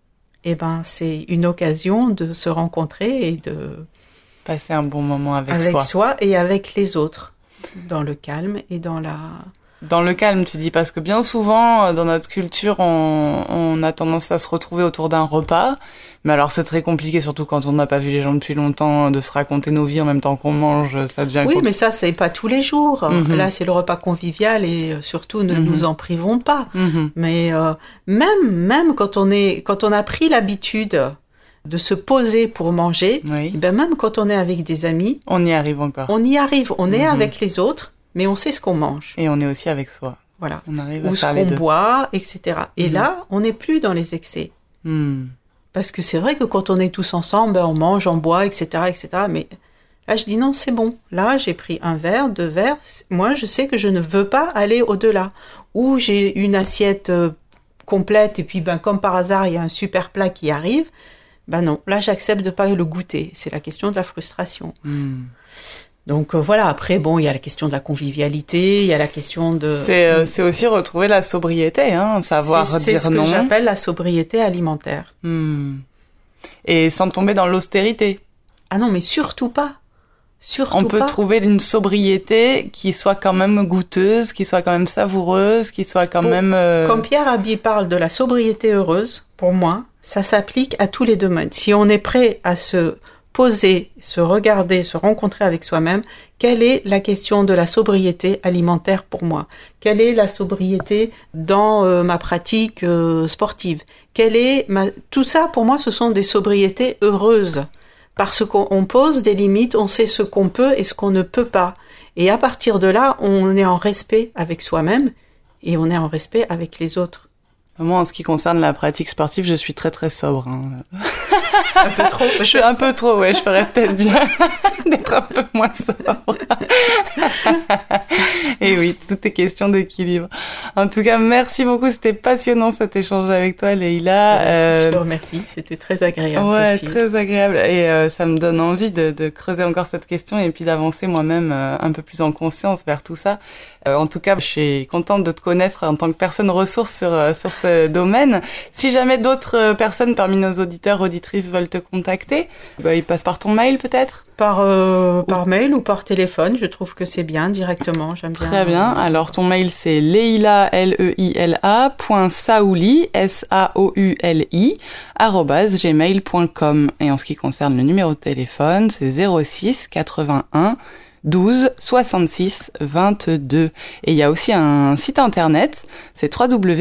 c'est une occasion de se rencontrer et de passer un bon moment avec soi et avec les autres, dans le calme et dans le calme, tu dis, parce que bien souvent, dans notre culture, on a tendance à se retrouver autour d'un repas. Mais alors, c'est très compliqué, surtout quand on n'a pas vu les gens depuis longtemps, de se raconter nos vies en même temps qu'on mange, ça devient compliqué. Oui, mais ça, c'est pas tous les jours. Là, c'est le repas convivial et surtout, ne nous en privons pas. Mais même quand on a pris l'habitude de se poser pour manger, même quand on est avec des amis... On y arrive encore. On y arrive, on est avec les autres, mais on sait ce qu'on mange. Et on est aussi avec soi. Voilà. On arrive à ou faire ce les qu'on deux. boit, etc. Et là, on n'est plus dans les excès. Parce que c'est vrai que quand on est tous ensemble, on mange, on boit, etc., etc. Mais là, je dis non, c'est bon. Là, j'ai pris un verre, 2 verres. Moi, je sais que je ne veux pas aller au-delà. Ou j'ai une assiette complète et puis, comme par hasard, il y a un super plat qui arrive. Non, là, j'accepte de pas le goûter. C'est la question de la frustration. Donc voilà, après, il y a la question de la convivialité, il y a la question de... C'est aussi retrouver la sobriété, savoir dire non. C'est ce que j'appelle la sobriété alimentaire. Et sans tomber dans l'austérité. Ah non, mais surtout pas. On peut trouver une sobriété qui soit quand même goûteuse, qui soit quand même savoureuse, qui soit quand même... Quand Pierre Rabhi parle de la sobriété heureuse, pour moi, ça s'applique à tous les domaines. Si on est prêt à se poser, se regarder, se rencontrer avec soi-même. Quelle est la question de la sobriété alimentaire pour moi? Quelle est la sobriété dans ma pratique sportive? Tout ça, pour moi, ce sont des sobriétés heureuses. Parce qu'on pose des limites, on sait ce qu'on peut et ce qu'on ne peut pas. Et à partir de là, on est en respect avec soi-même et on est en respect avec les autres. Moi, en ce qui concerne la pratique sportive, je suis très très sobre. Un peu trop. Je suis un peu trop, ouais. Je ferais peut-être bien d'être un peu moins sobre. Et oui, tout est question d'équilibre. En tout cas, merci beaucoup. C'était passionnant cet échange avec toi, Leïla. Je te remercie. C'était très agréable. Ouais, aussi. très agréable. Et ça me donne envie de creuser encore cette question et puis d'avancer moi-même un peu plus en conscience vers tout ça. En tout cas, je suis contente de te connaître en tant que personne ressource sur ce domaine. Si jamais d'autres personnes parmi nos auditeurs, auditrices veulent te contacter, ils passent par ton mail peut-être ? Par mail ou par téléphone, je trouve que c'est bien directement. J'aime bien. Très bien. Alors ton mail c'est leila, Leila, .saouli, SAOULI, @gmail.com. Et en ce qui concerne le numéro de téléphone, c'est 06 81 12 66 22. Et il y a aussi un site internet, c'est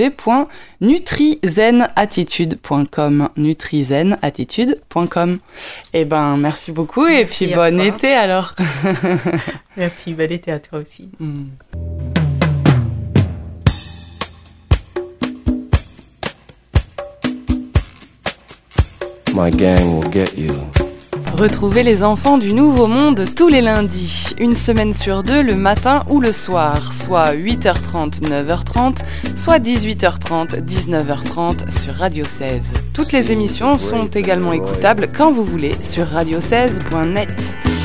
www.nutrizenattitude.com, nutrizenattitude.com. Eh ben, merci beaucoup. Merci, et puis bon été alors. Merci, bon été à toi aussi. My gang will get you. Retrouvez les enfants du Nouveau Monde tous les lundis, une semaine sur 2 le matin ou le soir, soit 8h30, 9h30, soit 18h30, 19h30 sur Radio 16. Toutes les émissions sont également écoutables quand vous voulez sur radio16.net.